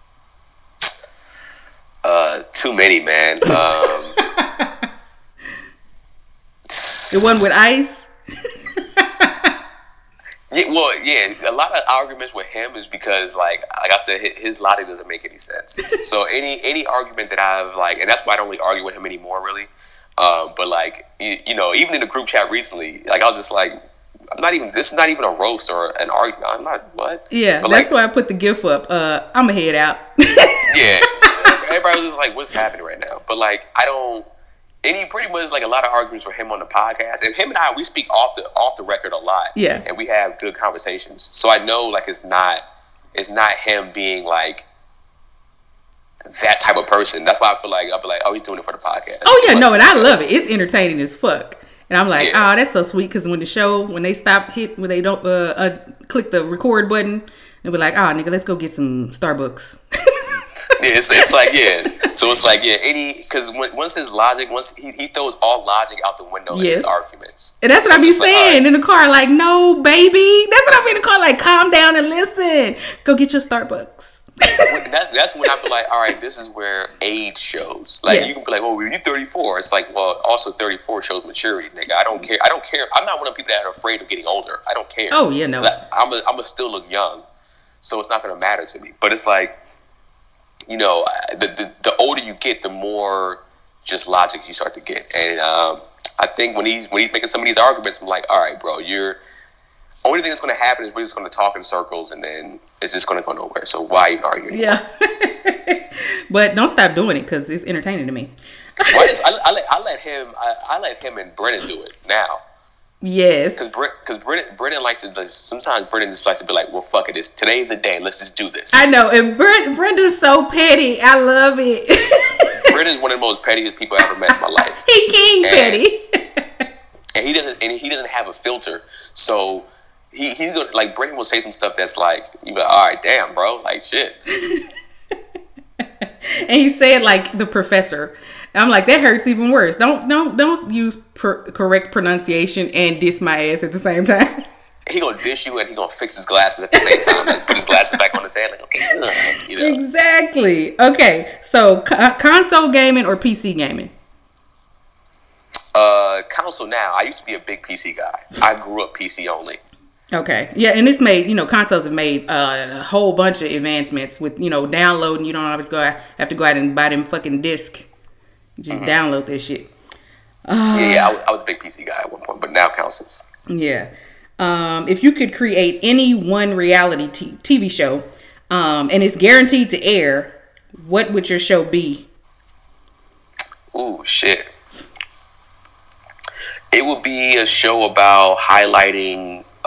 Uh, too many, man. Um, The one with ice? yeah, well, yeah. A lot of arguments with him is because, like, like I said, hi- his logic doesn't make any sense. So any any argument that I've like, and that's why I don't really argue with him anymore, really. Um, but like, you, you know, even in the group chat recently, like I was just like, I'm not even. This is not even a roast or an argument. I'm not what. Yeah, But, that's like, why I put the gif up. Uh, I'm going to head out. Yeah. Everybody was just like, what's happening right now? But like, I don't. And he pretty much like a lot of arguments with him on the podcast, and him and I we speak off the off the record a lot. Yeah. and we have good conversations. So I know like it's not it's not him being like that type of person. That's why I feel like I'll be like, oh, he's doing it for the podcast. Oh yeah, Like, no, and I love it. It's entertaining as fuck. And I'm like, Yeah. oh, that's so sweet. Because when the show, when they stop hit, when they don't uh, uh click the record button, they'll be like, oh, nigga, let's go get some Starbucks. Yeah, it's, it's like yeah. So it's like yeah, any because once his logic, once he, he throws all logic out the window in Yes. his arguments. And that's what So I be it's like, all saying right. in the car, like, no, baby. That's what I be in the car, like, calm down and listen. Go get your Starbucks. When- that's that's when I be like, all right, this is where age shows. Like Yeah. you can be like, oh, you're thirty-four. It's like, well, also thirty-four shows maturity, nigga. I don't care. I don't care. I'm not one of the people that are afraid of getting older. I don't care. Oh, yeah, no. Like, I'm a, I'm a still look young, so it's not gonna matter to me. But it's like, you know, I- the the, the older you get, the more just logic you start to get. And um, I think when he's when he's making some of these arguments, I'm like, all right, bro, you're. Only thing that's going to happen is we're just going to talk in circles, and then it's just going to go nowhere. So why even argue anymore? Yeah. But don't stop doing it because it's entertaining to me. Why is, I, I, let, I let him I, I let him and Brennan do it now Yes. because because Brennan Brennan likes to like, sometimes Brennan just likes to be like, well, fuck it, it's today's the day, let's just do this. I know. And Brent, Brenda's so petty. I love it. Brendan's one of the most pettiest people I ever met in my life, He king And- petty. and he doesn't and he doesn't have a filter. So he he's gonna like Brendan will say some stuff that's like you be like, all right, damn, bro, like shit. And he said like the professor. I'm like, that hurts even worse. Don't don't don't use per- correct pronunciation and diss my ass at the same time. He gonna dish you and he gonna fix his glasses at the same time. Like put his glasses back on his head. Like okay, ugh, you know. Exactly. Okay. So co- console gaming or P C gaming? Uh, console now. I used to be a big P C guy. I grew up P C only. Okay. Yeah, and it's made, you know, consoles have made uh, a whole bunch of advancements with, you know, downloading. You don't always go have to go out and buy them fucking disc. You just download that shit. Yeah, yeah I, was, I was a big P C guy at one point, but now consoles. Yeah. Um, if you could create any one reality t- TV show, um, and it's guaranteed to air, what would your show be? Ooh, shit. It would be a show about highlighting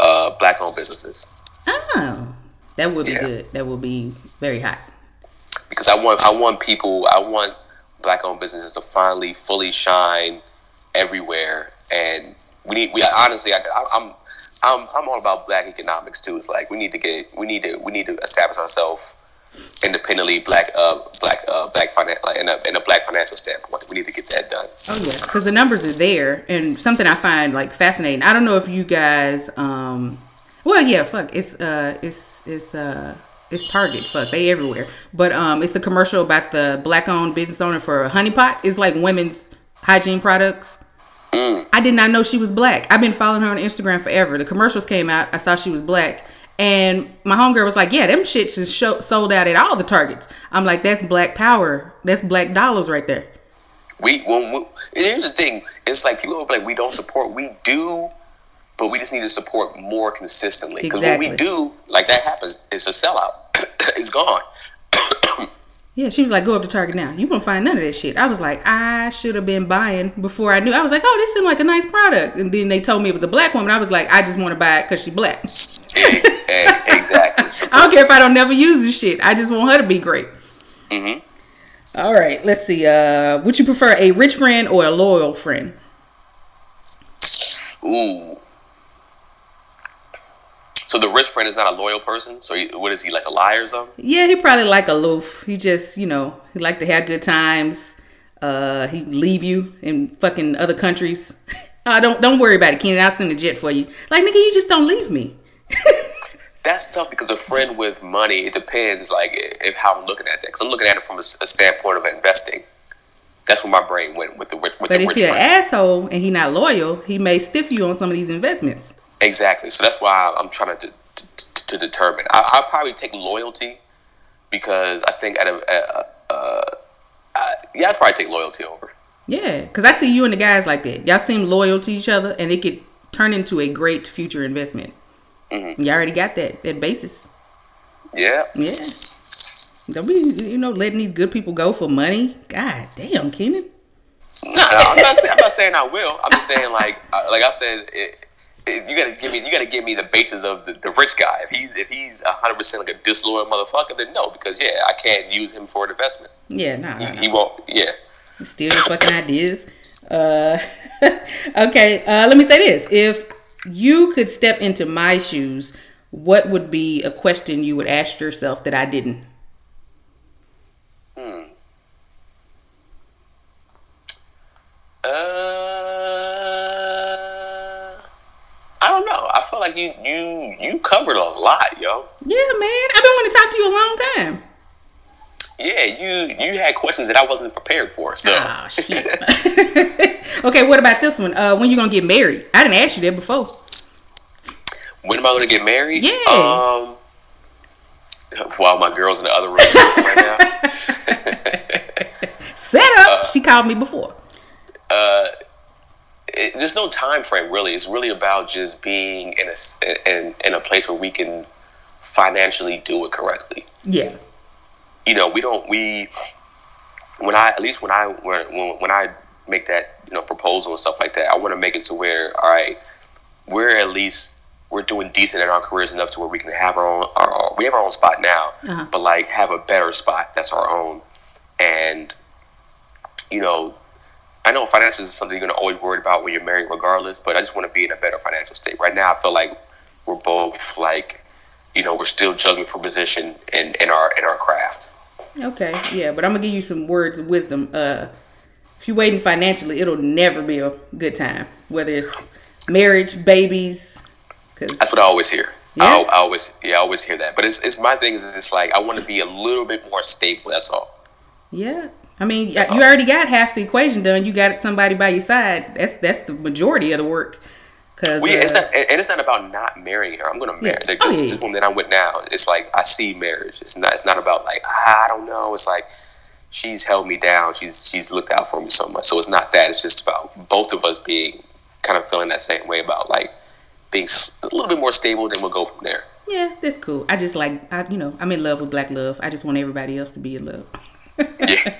uh, black-owned businesses. Oh, that would be Yeah. good. That would be very hot. Because I want I want people I want black-owned businesses to finally fully shine everywhere, and we need we honestly I, I'm I'm I'm all about black economics too. It's like we need to get we need to we need to establish ourselves independently, black uh black uh black finan- like in a in a black financial standpoint. We need to get that done. Oh yeah, because the numbers are there, and something I find like fascinating. I don't know if you guys, um, well, yeah, fuck, it's uh, it's it's uh, it's Target, fuck, they everywhere. But um, it's the commercial about the black-owned business owner for Honey Pot. It's like women's hygiene products. Mm. I did not know she was black. I've been following her on Instagram forever. The commercials came out. I saw she was black. And my homegirl was like, yeah, them shits is show- sold out at all the Targets. I'm like, that's black power. That's black dollars right there. We when we, here's the thing. It's like people are like we don't support. We do, but we just need to support more consistently. Because Exactly. when we do, like that happens, it's a sellout. It's gone. Yeah, she was like, go up to Target now. You won't find none of that shit. I was like, I should have been buying before I knew. I was like, oh, this seemed like a nice product. And then they told me it was a black woman. I was like, I just want to buy it because she's black. Exactly. Support. I don't care if I don't never use this shit. I just want her to be great. Mm-hmm. All right, let's see. Uh, would you prefer a rich friend or a loyal friend? Ooh. So the rich friend is not a loyal person. So he, what is he, like a liar or something? Yeah, he probably like aloof. He just, you know, he like to have good times. Uh, he leave you in fucking other countries. uh, don't don't worry about it, Kenan. I'll send a jet for you. Like, nigga, you just don't leave me. That's tough because a friend with money, it depends, like, if how I'm looking at that. Because I'm looking at it from a, a standpoint of investing. That's where my brain went with the with But the if rich you're an friend. asshole and he not loyal, he may stiff you on some of these investments. Exactly. So that's why I'm trying to to, to determine. I, I'll probably take loyalty because I think at a, a, a, a yeah, I'd probably take loyalty over. Yeah, because I see you and the guys like that. Y'all seem loyal to each other, and it could turn into a great future investment. Mm-hmm. You already got that that basis. Yeah. Yeah. Don't be, you know, letting these good people go for money. God damn, Kenan. No, no, I'm not, saying, I'm not saying I will. I'm just saying, like, uh, like I said, it, it, you gotta give me, you gotta give me the basis of the, the rich guy. If he's, if he's a hundred percent like a disloyal motherfucker, then no, because yeah, I can't use him for an investment. Yeah, nah, nah, He, nah. he won't. Yeah. Steal your fucking ideas. Uh, okay, uh, let me say this. If you could step into my shoes, what would be a question you would ask yourself that I didn't? Hmm. Uh, I don't know. I feel like you you you covered a lot, yo. Yeah, man. I've been wanting to talk to you a long time. Yeah, you you had questions that I wasn't prepared for. So Oh, shit. Okay, what about this one? Uh, when you gonna get married? I didn't ask you that before. when am I going to get married? Yeah. Um. While my girl's in the other room right now. Set up. She called me before. Uh, it, there's no time frame really. It's really about just being in a in, in a place where we can financially do it correctly. Yeah. You know, we don't we when I at least when I when when I make that, you know, proposal and stuff like that, I want to make it to where, all right, we're at least we're doing decent in our careers enough to where we can have our own our, our we have our own spot now, Uh-huh. but like have a better spot that's our own. And you know, I know finances is something you're gonna always worry about when you're married regardless, but I just want to be in a better financial state. Right now I feel like we're both like, you know, we're still juggling for position in, in our in our craft. Okay, yeah, but I'm gonna give you some words of wisdom. Uh, if you're waiting financially, it'll never be a good time. Whether it's marriage, babies, because That's what I always hear. Yeah? I, I always, yeah, I always hear that. But it's, it's my thing is it's like I want to be a little bit more stable. That's all. yeah, I mean, That's you all. already got half the equation done. You got somebody by your side. That's that's the majority of the work. Cause Well, yeah, uh, it's not, and it's not about not marrying her. I'm going to marry. Yeah. Like, Oh, this, yeah, this yeah. woman that I'm with now, it's like I see marriage. It's not. It's not about like ah, I don't know. It's like she's held me down. She's she's looked out for me so much. So it's not that. It's just about both of us being kind of feeling that same way about like being s- a little bit more stable. Then we'll go from there. yeah, that's cool. I just like I, you know, I'm in love with black love. I just want everybody else to be in love.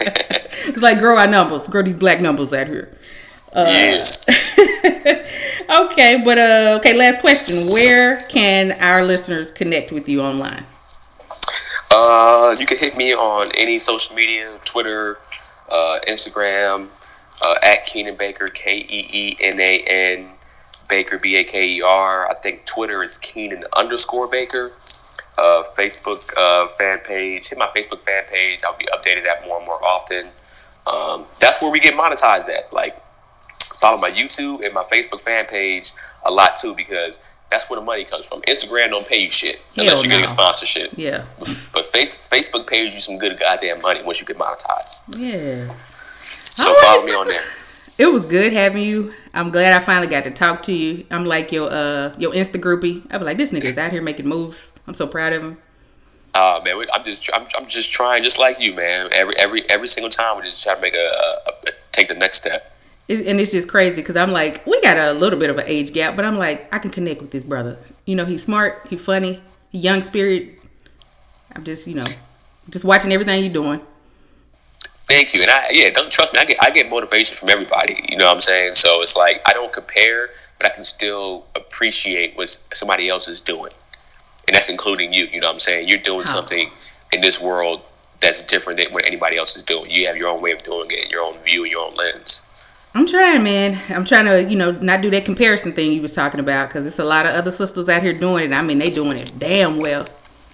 It's like grow our numbers, grow these black numbers out here. Uh, Yeah. Okay, but uh, okay. Last question: where can our listeners connect with you online? Uh, you can hit me on any social media: Twitter, uh, Instagram, uh, at Keenan Baker, K E E N A N Baker, B A K E R. I think Twitter is Keenan underscore Baker. Uh, Facebook uh, fan page. Hit my Facebook fan page. I'll be updating that more and more often. Um, that's where we get monetized at. Like, follow my YouTube and my Facebook fan page a lot too, because that's where the money comes from. Instagram don't pay you shit unless Hell you're getting a no. sponsorship. Yeah. But face, Facebook pays you some good goddamn money once you get monetized. Yeah. So All right. follow me on there. It was good having you. I'm glad I finally got to talk to you. I'm like your uh your Insta groupie. I be like, this nigga's out here making moves. I'm so proud of him. Oh man, we- I'm just I'm, I'm just trying, just like you, man. Every every every single time we just try to make a, a, a take the next step. It's, and it's just crazy because I'm like, we got a little bit of an age gap, but I'm like, I can connect with this brother. You know, he's smart, he's funny, he young spirit. I'm just, you know, just watching everything you're doing. Thank you, and I yeah, don't trust me. I get I get motivation from everybody. You know what I'm saying? So it's like I don't compare, but I can still appreciate what somebody else is doing, and that's including you. You know what I'm saying? You're doing Huh. something in this world that's different than what anybody else is doing. You have your own way of doing it, your own view, your own lens. I'm trying, man. I'm trying to, you know, not do that comparison thing you was talking about because there's a lot of other sisters out here doing it. I mean, they doing it damn well.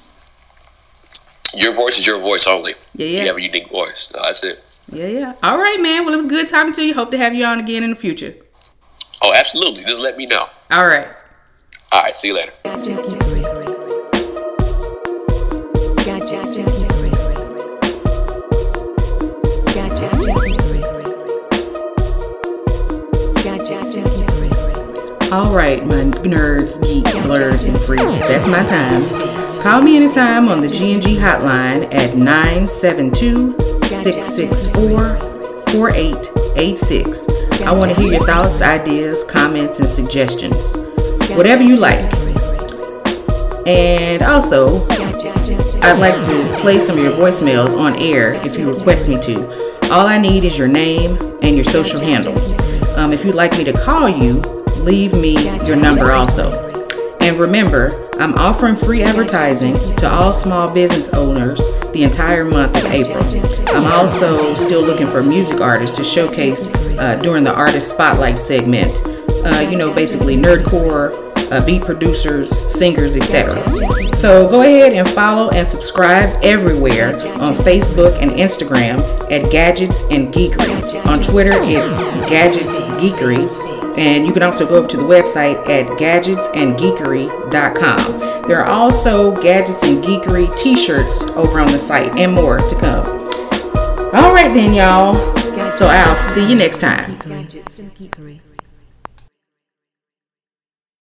Your voice is your voice only. Yeah, yeah. You have a unique voice. No, that's it. Yeah, yeah. All right, man. Well, it was good talking to you. Hope to have you on again in the future. Oh, absolutely. Just let me know. All right. All right. See you later. Gadget Geekery. Gadget Geekery. Gadget Geekery. Gadget Geekery. All right, my nerds, geeks, blurs, and freaks. That's my time. Call me anytime on the G and G hotline at nine seven two, six six four, four eight eight six. I want to hear your thoughts, ideas, comments, and suggestions. Whatever you like. And also, I'd like to play some of your voicemails on air if you request me to. All I need is your name and your social handle. Um, if you'd like me to call you, leave me your number also. And remember, I'm offering free advertising to all small business owners the entire month of April. I'm also still looking for music artists to showcase uh, during the Artist Spotlight segment. Uh, you know, basically nerdcore, uh, beat producers, singers, et cetera. So go ahead and follow and subscribe everywhere on Facebook and Instagram at Gadgets and Geekery. On Twitter, it's Gadgets Geekery. And you can also go over to the website at gadgets and geekery dot com. There are also Gadgets and Geekery t-shirts over on the site and more to come. All right then, y'all. So I'll see you next time. Gadgets and Geekery.